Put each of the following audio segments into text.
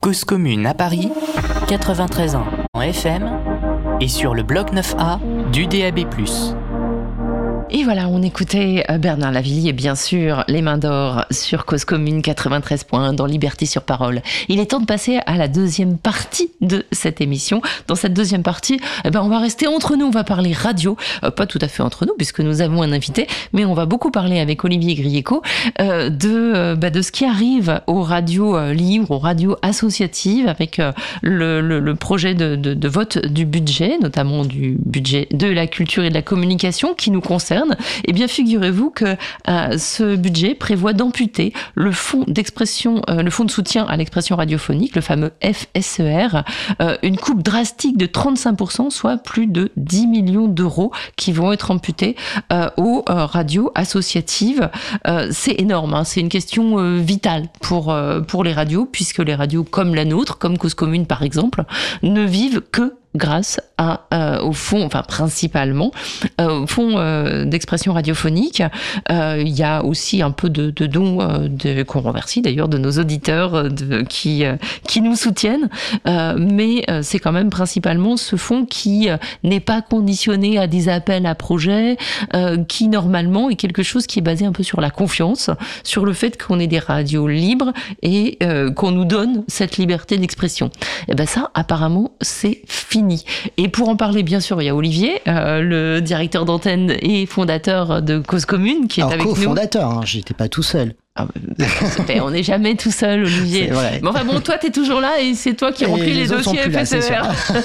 Cause Commune à Paris, 93 ans en FM et sur le bloc 9A du DAB+. Et voilà, on écoutait Bernard Lavilliers, bien sûr, Les Mains d'Or sur Cause Commune 93.1 dans Liberté sur Parole. Il est temps de passer à la deuxième partie de cette émission. Dans cette deuxième partie, on va rester entre nous, on va parler radio. Pas tout à fait entre nous, puisque nous avons un invité, mais on va beaucoup parler avec Olivier Grieco de ce qui arrive aux radios libres, aux radios associatives, avec le projet de vote du budget, notamment du budget de la culture et de la communication qui nous concerne. Eh bien, figurez-vous que ce budget prévoit d'amputer le fonds de soutien à l'expression radiophonique, le fameux FSER, une coupe drastique de 35%, soit plus de 10 millions d'euros qui vont être amputés aux radios associatives. C'est énorme, hein, c'est une question vitale pour les radios, puisque les radios comme la nôtre, comme Cause Commune par exemple, ne vivent que grâce au fonds, enfin principalement, au fonds d'expression radiophonique. Il y a aussi un peu de dons qu'on remercie d'ailleurs de nos auditeurs qui nous soutiennent, mais c'est quand même principalement ce fonds qui n'est pas conditionné à des appels à projets, qui normalement est quelque chose qui est basé un peu sur la confiance, sur le fait qu'on ait des radios libres et qu'on nous donne cette liberté d'expression. Et ben ça, apparemment, c'est fini. Et pour en parler, bien sûr, il y a Olivier, le directeur d'antenne et fondateur de Cause Commune, qui est avec nous. Co-fondateur, hein, j'étais pas tout seul. On n'est jamais tout seul, Olivier. C'est vrai. Mais enfin bon, toi, t'es toujours là et c'est toi qui remplis les dossiers FSER.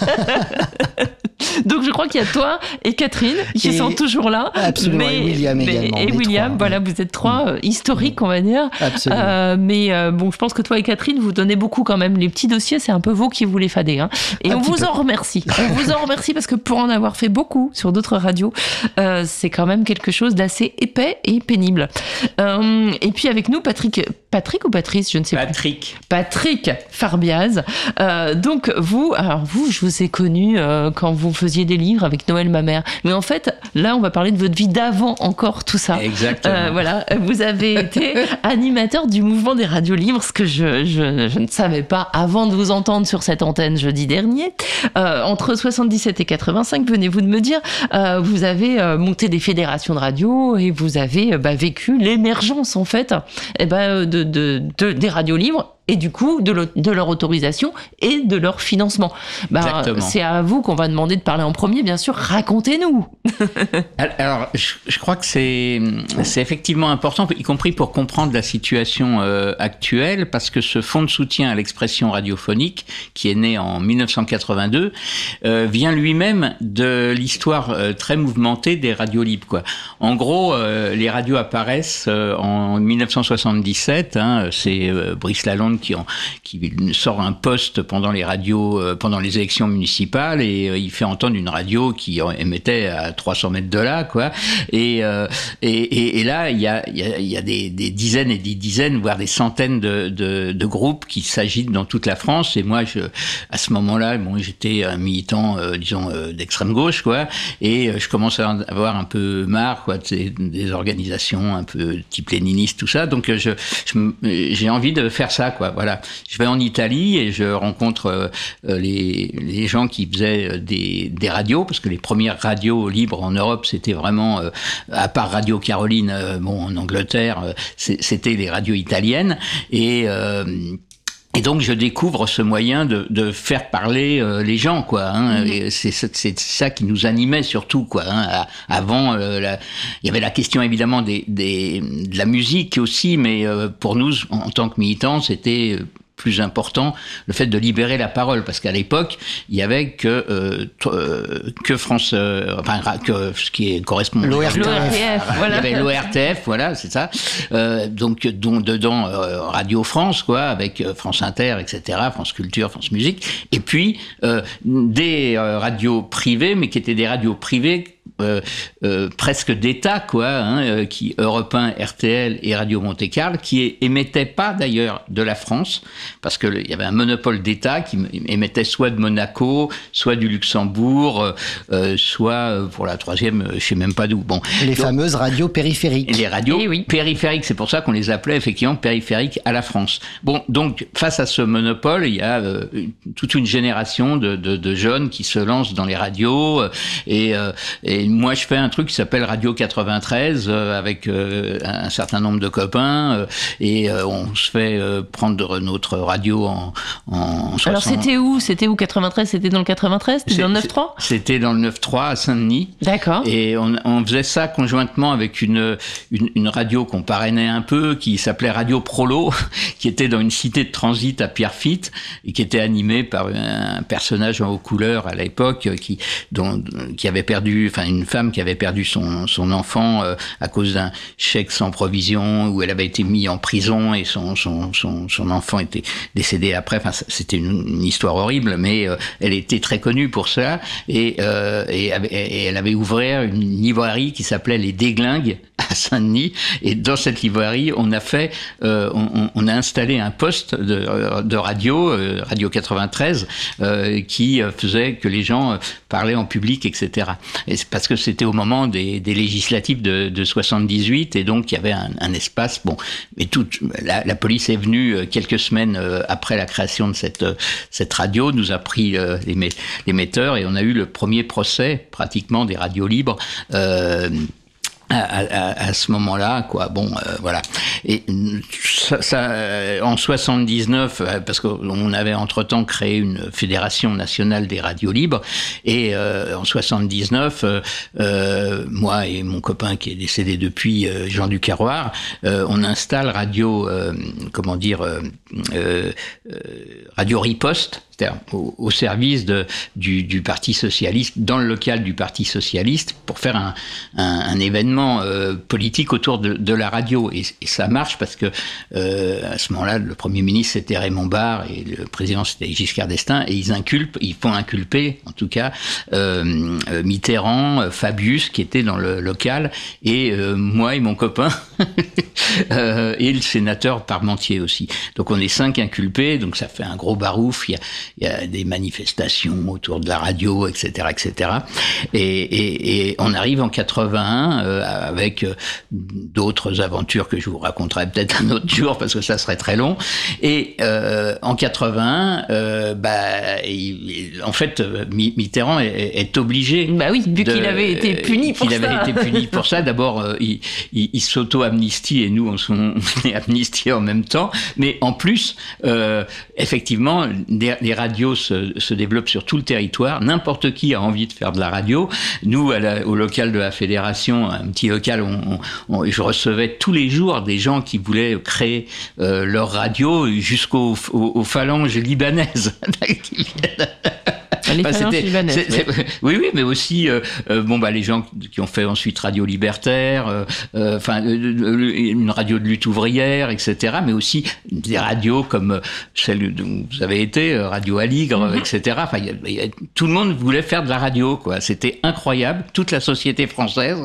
Donc je crois qu'il y a toi et Catherine qui sont toujours là. Absolument, et William également. Et William, trois, voilà, vous êtes trois historiques, on va dire. Absolument. Bon, je pense que toi et Catherine, vous donnez beaucoup quand même. Les petits dossiers, c'est un peu vous qui vous les fadez. Hein. Et on vous en remercie. On vous en remercie parce que pour en avoir fait beaucoup sur d'autres radios, c'est quand même quelque chose d'assez épais et pénible. Et puis avec nous, Patrick ou Patrice, je ne sais plus. Patrick Farbiaz. Donc vous, je vous ai connu quand vous faisiez des livres avec Noël ma mère. Mais en fait, là, on va parler de votre vie d'avant encore tout ça. Exactement. Voilà, vous avez été animateur du mouvement des radios libres, ce que je ne savais pas avant de vous entendre sur cette antenne jeudi dernier. Entre 77 et 85, venez-vous de me dire, vous avez monté des fédérations de radio et vous avez vécu l'émergence en fait des radios libres. Et du coup, de leur autorisation et de leur financement. C'est à vous qu'on va demander de parler en premier, bien sûr. Racontez-nous. Alors, je crois que c'est effectivement important, y compris pour comprendre la situation actuelle, parce que ce fonds de soutien à l'expression radiophonique, qui est né en 1982, vient lui-même de l'histoire très mouvementée des radios libres, quoi. En gros, les radios apparaissent en 1977. C'est Brice Lalonde qui sort un poste pendant les radios, pendant les élections municipales, et il fait entendre une radio qui émettait à 300 mètres de là, quoi. Et là, il y a des dizaines et des dizaines, voire des centaines de groupes qui s'agitent dans toute la France. Et moi, à ce moment-là, j'étais un militant, d'extrême gauche, quoi. Et je commence à avoir un peu marre, quoi, des organisations un peu type léniniste, tout ça. Donc, j'ai envie de faire ça, quoi. Voilà. Je vais en Italie et je rencontre les gens qui faisaient des radios, parce que les premières radios libres en Europe, c'était vraiment, à part Radio Caroline, en Angleterre, c'était les radios italiennes. Et donc je découvre ce moyen de faire parler les gens, quoi. Hein. Et c'est ça qui nous animait surtout, quoi. Hein. Avant, il y avait la question évidemment de la musique aussi, mais pour nous, en tant que militants, c'était plus important le fait de libérer la parole, parce qu'à l'époque il y avait que France, que ce qui correspond l'ORTF, voilà. Il y avait l'ORTF, voilà, c'est ça. Donc dont dedans Radio France, quoi, avec France Inter, etc., France Culture, France Musique, et puis des radios privées, mais qui étaient des radios privées presque d'État, quoi, qui Europe 1, RTL et Radio Monte-Carlo, qui émettaient pas d'ailleurs de la France, parce que il y avait un monopole d'État qui émettait soit de Monaco, soit du Luxembourg, soit pour la troisième, je sais même pas d'où. Bon, les fameuses radios périphériques. Les radios périphériques, c'est pour ça qu'on les appelait effectivement périphériques à la France. Bon, donc face à ce monopole, il y a toute une génération de jeunes qui se lancent dans les radios, et moi je fais un truc qui s'appelle Radio 93 avec un certain nombre de copains, et on se fait prendre notre radio en 60... Alors c'était où 93? C'était dans le 93? C'était dans le 9-3? C'était dans le 9-3 à Saint-Denis. D'accord. Et on faisait ça conjointement avec une radio qu'on parrainait un peu, qui s'appelait Radio Prolo, qui était dans une cité de transit à Pierrefitte, et qui était animée par un personnage en haut couleur à l'époque, qui avait perdu, enfin une femme qui avait perdu son enfant à cause d'un chèque sans provision, où elle avait été mise en prison et son enfant était décédé après. Enfin, c'était une histoire horrible, mais elle était très connue pour ça, et elle avait ouvert une librairie qui s'appelait Les Déglingues à Saint-Denis, et dans cette librairie, on a installé un poste de radio, Radio 93, qui faisait que les gens parlaient en public, etc. Et c'est parce que c'était au moment des législatives de 78, et donc il y avait un espace. Bon, mais la police est venue quelques semaines après la création de cette radio, nous a pris l'émetteur, et on a eu le premier procès pratiquement des radios libres. À ce moment-là, quoi. Bon, voilà. Et ça, en 79, parce qu'on avait entre-temps créé une fédération nationale des radios libres, et en 79, moi et mon copain qui est décédé depuis, Jean Ducarroir, on installe Radio Riposte, c'est-à-dire au service du Parti socialiste, dans le local du Parti socialiste, pour faire un événement politique autour de la radio. Et ça marche parce que à ce moment-là, le Premier ministre c'était Raymond Barre et le président c'était Giscard d'Estaing, et ils font inculper, en tout cas, Mitterrand, Fabius qui était dans le local, et moi et mon copain, et le sénateur Parmentier aussi. Donc on est 5 inculpés, donc ça fait un gros barouf. Il y a des manifestations autour de la radio, etc., etc. Et on arrive en 81 avec d'autres aventures que je vous raconterai peut-être un autre jour parce que ça serait très long. Et en 81, en fait, Mitterrand est obligé. Bah oui, vu qu'il avait été puni pour ça. Il avait été puni pour ça. D'abord, il s'auto-amnistie, et nous, on est amnistiés en même temps. Mais en plus, effectivement, les radios se développent sur tout le territoire. N'importe qui a envie de faire de la radio. Nous, au local de la Fédération, un petit local, je recevais tous les jours des gens qui voulaient créer leur radio, jusqu'aux phalanges libanaises. Les phalanges libanaises. Oui, mais aussi les gens qui ont fait ensuite Radio Libertaire, une radio de lutte ouvrière, etc. Mais aussi des radios comme celle dont vous avez été, Radio Aligre, etc. Enfin, tout le monde voulait faire de la radio, quoi. C'était incroyable. Toute la société française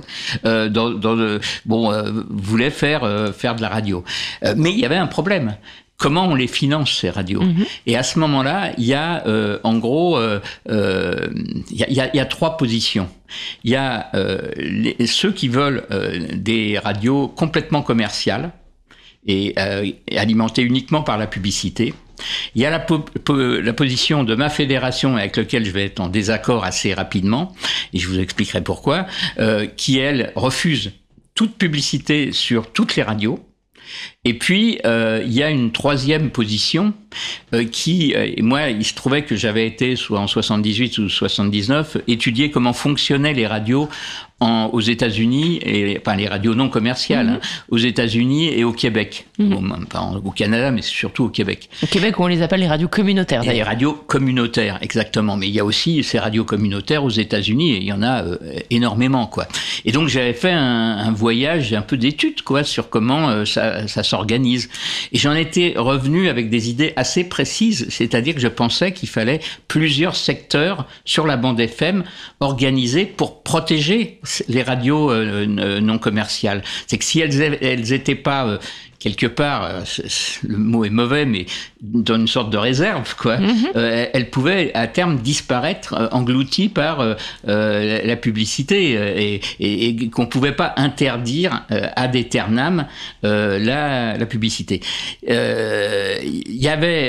voulait faire de la radio. Mais il y avait un problème. Comment on les finance, ces radios? Et à ce moment-là, il y a en gros, il y a 3 positions. Il y a ceux qui veulent des radios complètement commerciales et alimentées uniquement par la publicité. Il y a la position de ma fédération, avec laquelle je vais être en désaccord assez rapidement, et je vous expliquerai pourquoi, qui, elle, refuse toute publicité sur toutes les radios. Et puis, il y a une 3e position moi, il se trouvait que j'avais été, soit en 78 ou 79, étudier comment fonctionnaient les radios aux États-Unis, enfin les radios non commerciales, aux États-Unis et au Québec. Au Canada, mais surtout au Québec. Au Québec, on les appelle les radios communautaires, d'ailleurs. Les radios communautaires, exactement. Mais il y a aussi ces radios communautaires aux États-Unis, et il y en a énormément, quoi. Et donc, j'avais fait un voyage un peu d'études, quoi, sur comment ça s'organise. Et j'en étais revenu avec des idées assez précises, c'est-à-dire que je pensais qu'il fallait plusieurs secteurs sur la bande FM organisés pour protéger les radios non commerciales. C'est que si elles étaient pas quelque part, le mot est mauvais, mais dans une sorte de réserve, quoi. Elle pouvait à terme disparaître, engloutie par la publicité, et qu'on pouvait pas interdire ad aeternam la publicité. Il y avait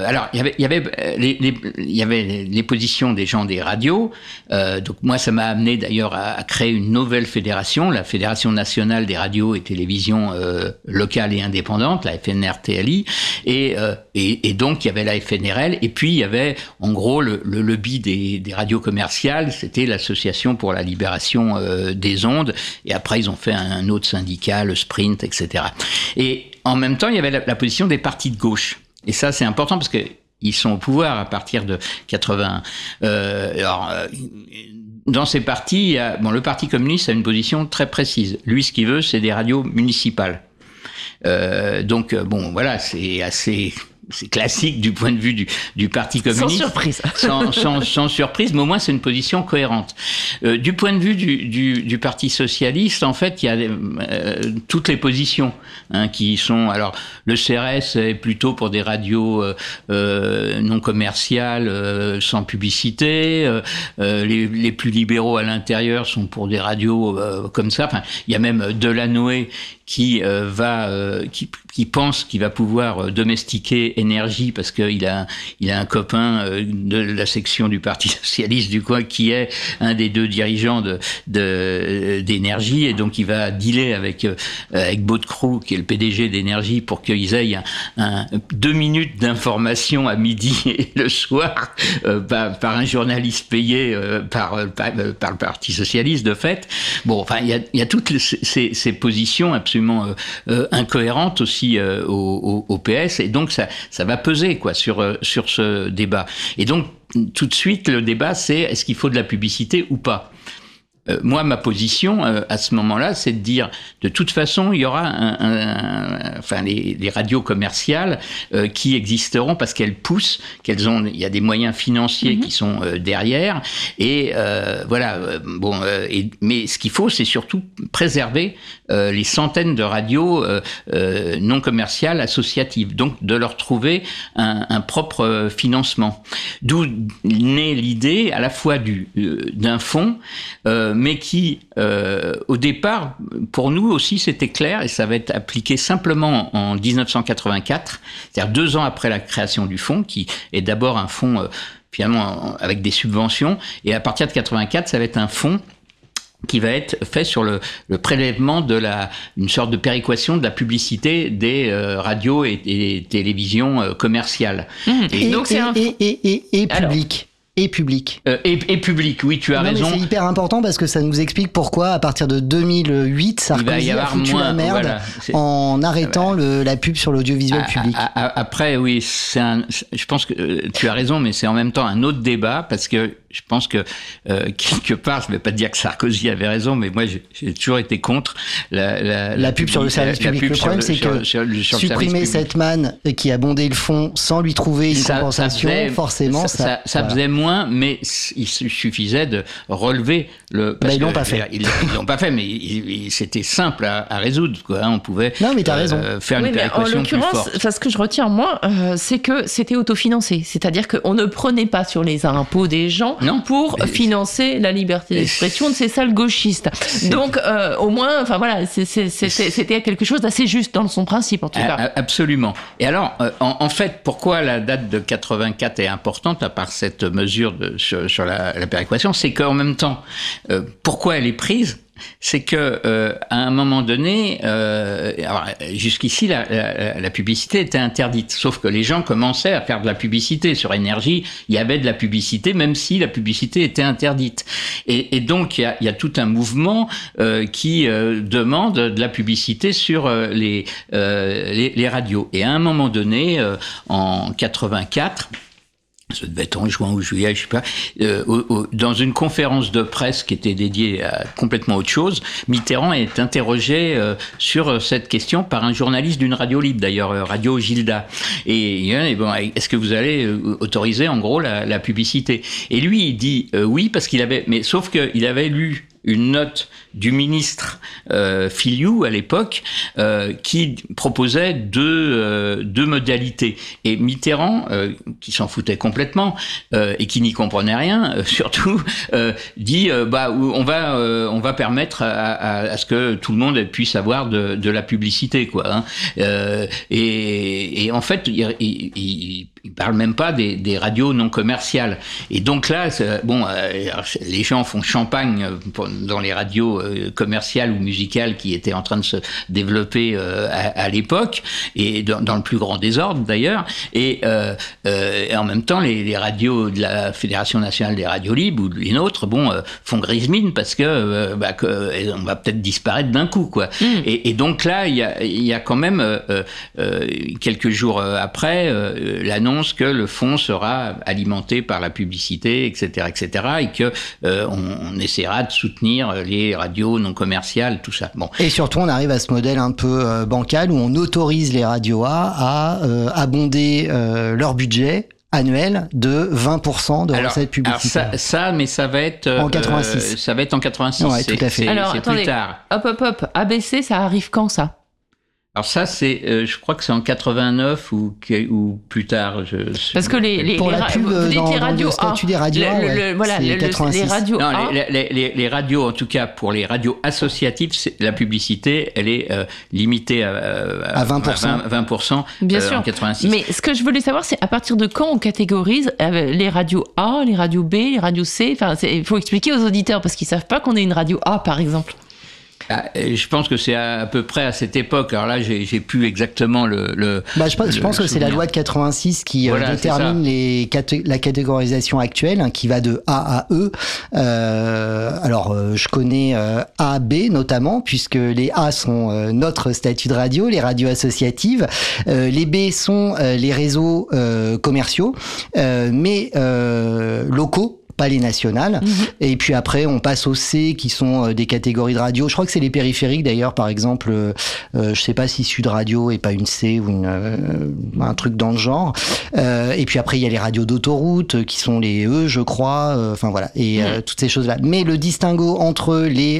les positions des gens des radios. Donc moi, ça m'a amené d'ailleurs à créer une nouvelle fédération, la Fédération nationale des radios et télévisions locales et indépendante, la FNRTLI, et donc il y avait la FNRL, et puis il y avait en gros le lobby des radios commerciales, c'était l'Association pour la libération des ondes, et après ils ont fait un autre syndicat, le Sprint, etc. Et en même temps, il y avait la position des partis de gauche, et ça c'est important parce que ils sont au pouvoir à partir de 80. Dans ces partis, le Parti communiste a une position très précise. Lui, ce qu'il veut, c'est des radios municipales. Voilà, c'est classique du point de vue du Parti communiste. Sans surprise. sans surprise, mais au moins c'est une position cohérente. Du point de vue du Parti socialiste, en fait, il y a toutes les positions qui sont. Alors, le CRS est plutôt pour des radios non commerciales, sans publicité. Les plus libéraux à l'intérieur sont pour des radios comme ça. Enfin, il y a même Delanoë qui pense qu'il va pouvoir domestiquer Énergie parce qu'il a un copain de la section du Parti socialiste du coin qui est un des deux dirigeants d'Énergie, et donc il va dealer avec Baudecroux qui est le PDG d'Énergie pour qu'ils aient 2 minutes d'information à midi et le soir par un journaliste payé par le Parti socialiste de fait. Bon, enfin il y a toutes ces positions absolument incohérentes aussi au PS, et donc ça va peser quoi sur ce débat. Et donc tout de suite le débat c'est est-ce qu'il faut de la publicité ou pas. Moi, ma position à ce moment-là, c'est de dire, de toute façon, il y aura les radios commerciales qui existeront parce qu'elles poussent, il y a des moyens financiers qui sont derrière, et mais ce qu'il faut, c'est surtout préserver les centaines de radios non commerciales associatives, donc de leur trouver un propre financement. D'où naît l'idée à la fois d'un fonds, mais qui, au départ, pour nous aussi, c'était clair, et ça va être appliqué simplement en 1984, c'est-à-dire 2 ans après la création du fonds, qui est d'abord un fonds, finalement, avec des subventions, et à partir de 84, ça va être un fonds qui va être fait sur le prélèvement une sorte de péréquation de la publicité des radios et télévisions commerciales. Et public. Et public. Et public, oui, tu as raison. Mais c'est hyper important parce que ça nous explique pourquoi, à partir de 2008, Sarkozy a foutu la merde en arrêtant la pub sur l'audiovisuel public. Après, oui, je pense que tu as raison, mais c'est en même temps un autre débat parce que je pense que quelque part, je ne vais pas dire que Sarkozy avait raison, mais moi j'ai toujours été contre la pub sur le service public. Le problème, c'est que supprimer cette manne qui a bondé le fonds sans lui trouver une compensation, forcément, ça faisait moins, mais il suffisait de relever le. Ils l'ont pas fait. Ils l'ont pas fait, mais c'était simple à résoudre, quoi. On pouvait. Non, mais t'as raison. Faire une péréquation plus forte. En l'occurrence, ce que je retiens moi, c'est que c'était autofinancé, c'est-à-dire qu'on ne prenait pas sur les impôts des gens. Pour financer la liberté d'expression de ces salles gauchistes. Donc, au moins, enfin voilà, c'était quelque chose d'assez juste dans son principe, en tout cas. Absolument. Et alors, en fait, pourquoi la date de 84 est importante, à part cette mesure sur la péréquation, c'est qu'en même temps, pourquoi elle est prise ? C'est que à un moment donné, jusqu'ici la publicité était interdite, sauf que les gens commençaient à faire de la publicité sur Énergie. Il y avait de la publicité, même si la publicité était interdite. Et donc il y a tout un mouvement qui demande de la publicité sur les radios. Et à un moment donné, en 84. ça devait être en juin ou juillet, je sais pas, dans une conférence de presse qui était dédiée à complètement autre chose, Mitterrand est interrogé sur cette question par un journaliste d'une radio libre, d'ailleurs, Radio Gilda. Et bon, est-ce que vous allez autoriser en gros la publicité? Et lui, il dit oui, parce qu'il avait, mais sauf qu'il avait lu une note du ministre Filiou à l'époque qui proposait deux modalités. Et Mitterrand, qui s'en foutait complètement et qui n'y comprenait rien, surtout, dit on va permettre à ce que tout le monde puisse avoir de la publicité, quoi. Hein. Et en fait, il parle même pas des radios non commerciales. Et donc là, les gens font champagne dans les radios commerciales ou musicales qui étaient en train de se développer à l'époque, et dans le plus grand désordre d'ailleurs. Et en même temps, les radios de la Fédération nationale des radios libres ou les nôtres, font grise mine parce que on va peut-être disparaître d'un coup, quoi. Et donc là, il y a quand même quelques jours après l'annonce que le fonds sera alimenté par la publicité, etc., et que on essaiera de soutenir les radios non commerciales, tout ça. Bon. Et surtout, on arrive à ce modèle un peu bancal où on autorise les radios à abonder leur budget annuel de 20% de recettes publicitaires. Mais ça va être en 86. Ça va être en 86. Ouais, tout à fait. Alors, c'est attendez, plus tard. Hop. ABC, ça arrive quand, ça? Alors ça, c'est, je crois que c'est en 89 ou plus tard. Parce que les pub dans le statut des radios les radios non, A. Les radios, en tout cas pour les radios associatives, la publicité, elle est limitée à 20%. Bien sûr. En 86. Mais ce que je voulais savoir, c'est à partir de quand on catégorise les radios A, les radios B, les radios C. Enfin, il faut expliquer aux auditeurs parce qu'ils savent pas qu'on est une radio A, par exemple. Je pense que c'est à peu près à cette époque. Alors là, j'ai plus exactement je pense que c'est la loi de 86 qui détermine la catégorisation actuelle, hein, qui va de A à E. Je connais A, B notamment, puisque les A sont notre statut de radio, les radios associatives. Les B sont les réseaux commerciaux, mais locaux, pas les nationales. Et puis après, on passe aux C, qui sont des catégories de radio. Je crois que c'est les périphériques, d'ailleurs, par exemple. Je sais pas si Sud Radio est pas une C ou un truc dans le genre. Et puis après, il y a les radios d'autoroute, qui sont les E, je crois. Enfin, voilà. Et toutes ces choses-là. Mais le distinguo entre les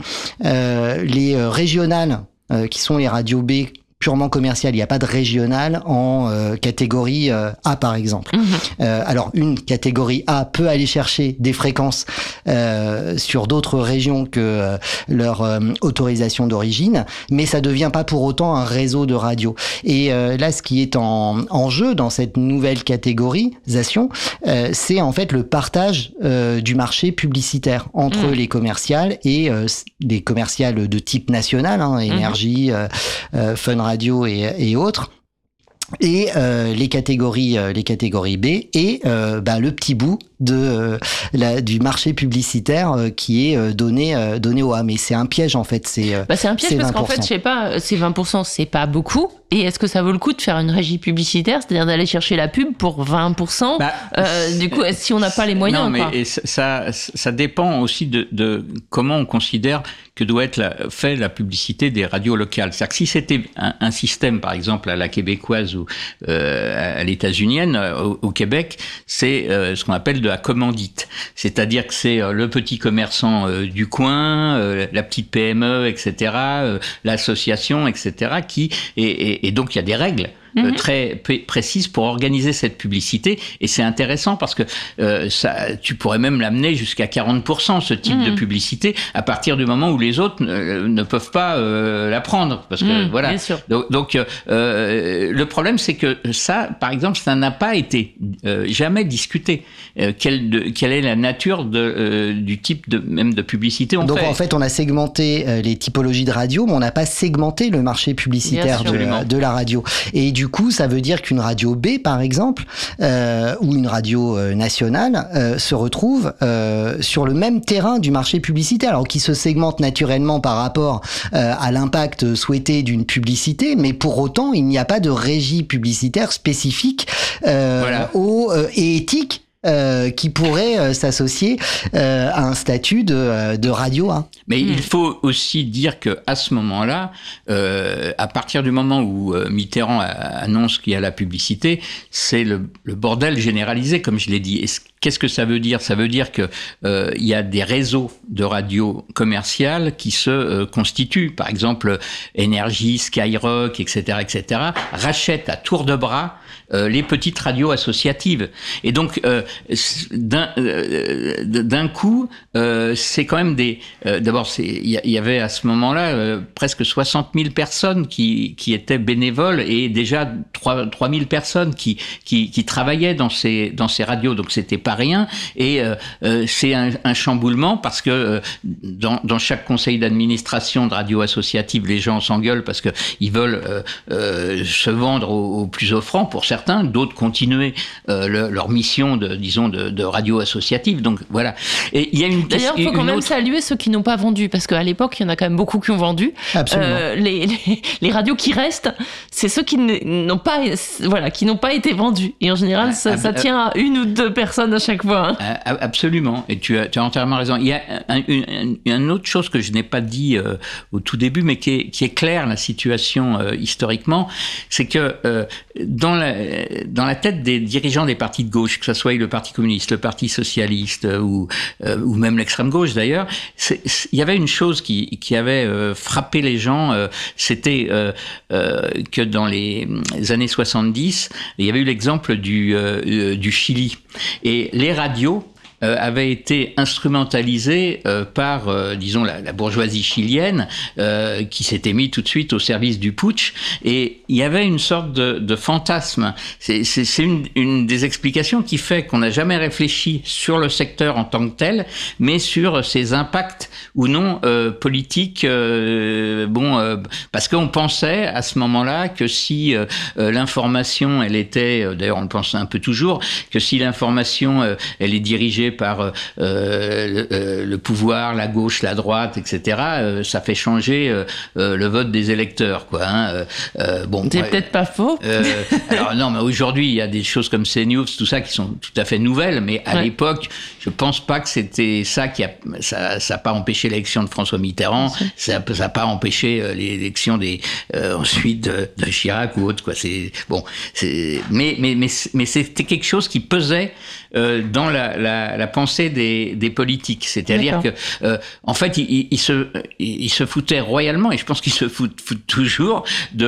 régionales, qui sont les radios B, purement commercial, il n'y a pas de régional en catégorie A, par exemple. Alors, une catégorie A peut aller chercher des fréquences sur d'autres régions que leur autorisation d'origine, mais ça ne devient pas pour autant un réseau de radio. Et là, ce qui est en jeu dans cette nouvelle catégorisation, c'est en fait le partage du marché publicitaire entre les commerciales et les commerciales de type national, hein, Énergie, Fun Radio et autres, et les catégories B et le petit bout du marché publicitaire qui est donné au A. Mais c'est un piège, en fait. C'est un piège parce qu'en fait, je sais pas, c'est 20%, c'est pas beaucoup. Et est-ce que ça vaut le coup de faire une régie publicitaire, c'est-à-dire d'aller chercher la pub pour 20%? Du coup, si on n'a pas les moyens, non, mais ça dépend aussi de comment on considère que doit être fait la publicité des radios locales. C'est-à-dire que si c'était un système, par exemple, à la québécoise ou à l'états-unienne, au Québec, c'est ce qu'on appelle de la commandite. C'est-à-dire que c'est le petit commerçant du coin, la petite PME, etc., l'association, etc., et donc il y a des règles très précises pour organiser cette publicité, et c'est intéressant parce que tu pourrais même l'amener jusqu'à 40%, ce type de publicité, à partir du moment où les autres ne peuvent pas la prendre, parce que voilà. Bien sûr. Donc le problème, c'est que ça, par exemple, ça n'a pas été jamais discuté. Quelle est la nature du type de publicité on fait. Donc en fait, on a segmenté les typologies de radio, mais on n'a pas segmenté le marché publicitaire de la radio. Et du coup, ça veut dire qu'une radio B, par exemple, ou une radio nationale, se retrouve sur le même terrain du marché publicitaire, alors qui se segmente naturellement par rapport à l'impact souhaité d'une publicité, mais pour autant, il n'y a pas de régie publicitaire spécifique et éthique qui pourrait s'associer à un statut de radio A. Mais il faut aussi dire que à ce moment-là, à partir du moment où Mitterrand annonce qu'il y a la publicité, c'est le bordel généralisé, comme je l'ai dit. Et qu'est-ce que ça veut dire ? Ça veut dire que il y a des réseaux de radio commerciales qui se constituent. Par exemple, Énergie, Skyrock, etc., rachètent à tour de bras les petites radios associatives. Et donc, d'un coup, c'est quand même des... D'abord, il y avait à ce moment-là presque 60 000 personnes qui étaient bénévoles et déjà 3 000 personnes qui travaillaient dans ces radios. Donc, c'était pas rien. Et c'est un chamboulement parce que dans chaque conseil d'administration de radio associative, les gens s'engueulent parce que ils veulent se vendre au plus offrant pour certains, d'autres continuer leur mission de radio associative. Donc voilà. Et il y a une D'ailleurs, il faut quand même saluer ceux qui n'ont pas vendu, parce qu'à l'époque, il y en a quand même beaucoup qui ont vendu. Absolument. Les radios qui restent, c'est ceux qui n'ont pas été vendus. Et en général, ça tient à 1 ou 2 personnes à chaque fois. Hein. Absolument. Et tu as entièrement raison. Il y a une autre chose que je n'ai pas dit au tout début, mais qui est claire, la situation historiquement, c'est que dans la tête des dirigeants des partis de gauche, que ce soit le Parti communiste, le Parti socialiste ou même l'extrême gauche d'ailleurs, il y avait une chose qui avait frappé les gens, c'était que dans les années 70, il y avait eu l'exemple du Chili. Et les radios avait été instrumentalisé par, disons, la bourgeoisie chilienne qui s'était mis tout de suite au service du putsch. Et il y avait une sorte de fantasme. C'est une des explications qui fait qu'on n'a jamais réfléchi sur le secteur en tant que tel, mais sur ses impacts ou non politiques. Parce qu'on pensait à ce moment-là que si l'information, elle était, d'ailleurs on le pense un peu toujours, que si l'information, elle est dirigée par le pouvoir, la gauche, la droite, etc., ça fait changer le vote des électeurs, quoi. Hein. C'est peut-être pas faux. Alors non, mais aujourd'hui, il y a des choses comme CNews, tout ça, qui sont tout à fait nouvelles, mais à l'époque, je pense pas que c'était ça ça a pas empêché l'élection de François Mitterrand, ça a pas empêché l'élection ensuite de Chirac ou autre, quoi. Mais c'était quelque chose qui pesait dans la pensée des politiques. C'est-à-dire que, en fait, ils se foutaient royalement, et je pense qu'ils se foutent toujours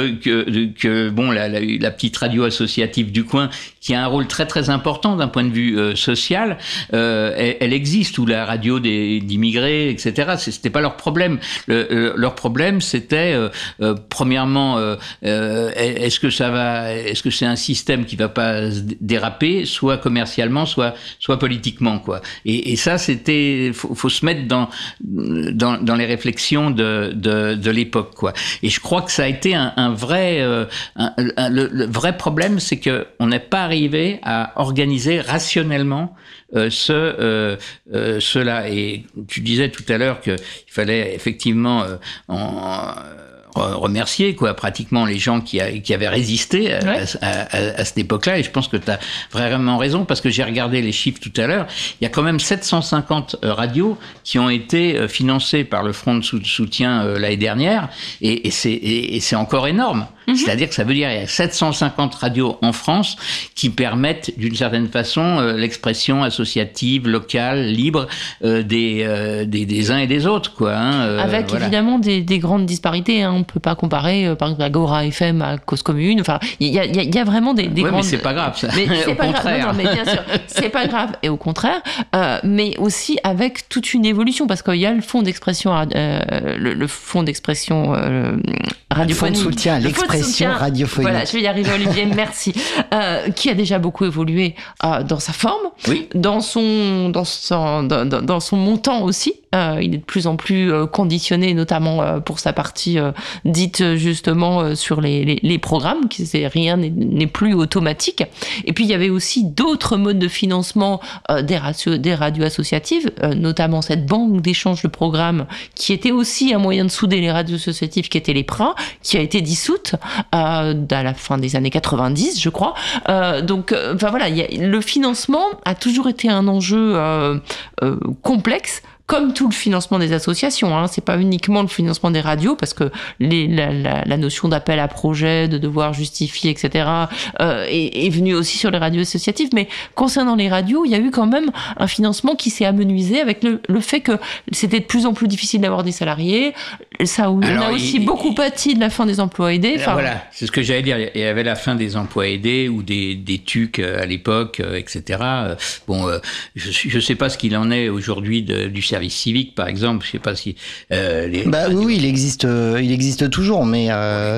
la petite radio associative du coin, qui a un rôle très très important d'un point de vue social, elle existe, ou la radio d'immigrés, etc. C'était pas leur problème. Leur problème, c'était premièrement, est-ce que c'est un système qui va pas déraper, soit commercialement, soit politiquement, quoi. Et ça, faut se mettre dans les réflexions de l'époque, quoi. Et je crois que ça a été un vrai, le vrai problème, c'est que on n'est pas arrivé à organiser rationnellement cela. Et tu disais tout à l'heure qu'il fallait effectivement remercier, quoi, pratiquement les gens qui avaient résisté à cette époque-là. Et je pense que tu as vraiment raison, parce que j'ai regardé les chiffres tout à l'heure. Il y a quand même 750 radios qui ont été financées par le Front de soutien l'année dernière, et c'est encore énorme. C'est-à-dire que ça veut dire qu'il y a 750 radios en France qui permettent d'une certaine façon l'expression associative, locale, libre des uns et des autres, quoi. Hein, avec évidemment des grandes disparités. Hein. On peut pas comparer par exemple Agora FM à Cause Commune. Enfin, il y a vraiment des grandes. Mais c'est pas grave, ça. Mais c'est au pas contraire. Grave. Non, mais bien sûr, c'est pas grave. Et au contraire, mais aussi avec toute une évolution, parce qu'il y a le fonds d'expression, le fonds d'expression radiophonique. Le fonds de soutien à l'expression radiophonique. Voilà, je vais y arriver, Olivier, merci. Qui a déjà beaucoup évolué dans sa forme, dans son montant aussi. Il est de plus en plus conditionné, notamment pour sa partie dite justement sur les programmes, rien n'est plus automatique. Et puis il y avait aussi d'autres modes de financement des radios associatives, notamment cette banque d'échange de programmes qui était aussi un moyen de souder les radios associatives, qui était l'EPRA, qui a été dissoute à la fin des années 90, je crois. Donc voilà, le financement a toujours été un enjeu complexe, comme tout le financement des associations, hein. C'est pas uniquement le financement des radios, parce que la notion d'appel à projet, de devoir justifier, etc., est venue aussi sur les radios associatives. Mais concernant les radios, il y a eu quand même un financement qui s'est amenuisé avec le fait que c'était de plus en plus difficile d'avoir des salariés. On a aussi beaucoup pâti de la fin des emplois aidés. Voilà, c'est ce que j'allais dire. Il y avait la fin des emplois aidés ou des TUC à l'époque, etc. Je sais pas ce qu'il en est aujourd'hui du service civique, par exemple. Je sais pas si oui, il existe toujours, mais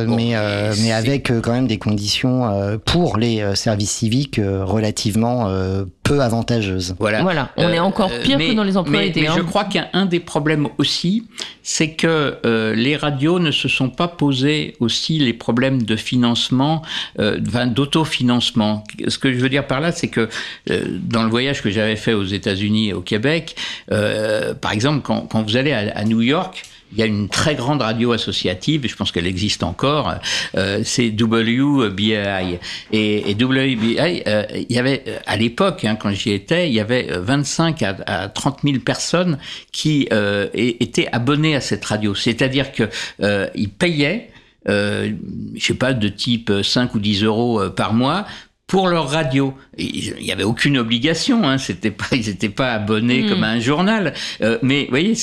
avec quand même des conditions pour les services civiques relativement peu avantageuses. Voilà. On est encore pire que dans les emplois aidés. Mais je crois qu'un des problèmes aussi, c'est que les radios ne se sont pas posés aussi les problèmes de financement, d'autofinancement. Ce que je veux dire par là, c'est que dans le voyage que j'avais fait aux États-Unis et au Québec, par exemple, quand vous allez à New York, il y a une très grande radio associative, je pense qu'elle existe encore, c'est WBAI. Et WBAI, il y avait, à l'époque, quand j'y étais, il y avait 25 à 30 000 personnes qui étaient abonnées à cette radio. C'est-à-dire que ils payaient, je sais pas, de type 5 ou 10 euros par mois, pour leur radio. Il n'y avait aucune obligation, ils n'étaient pas abonnés comme à un journal. Mais vous voyez,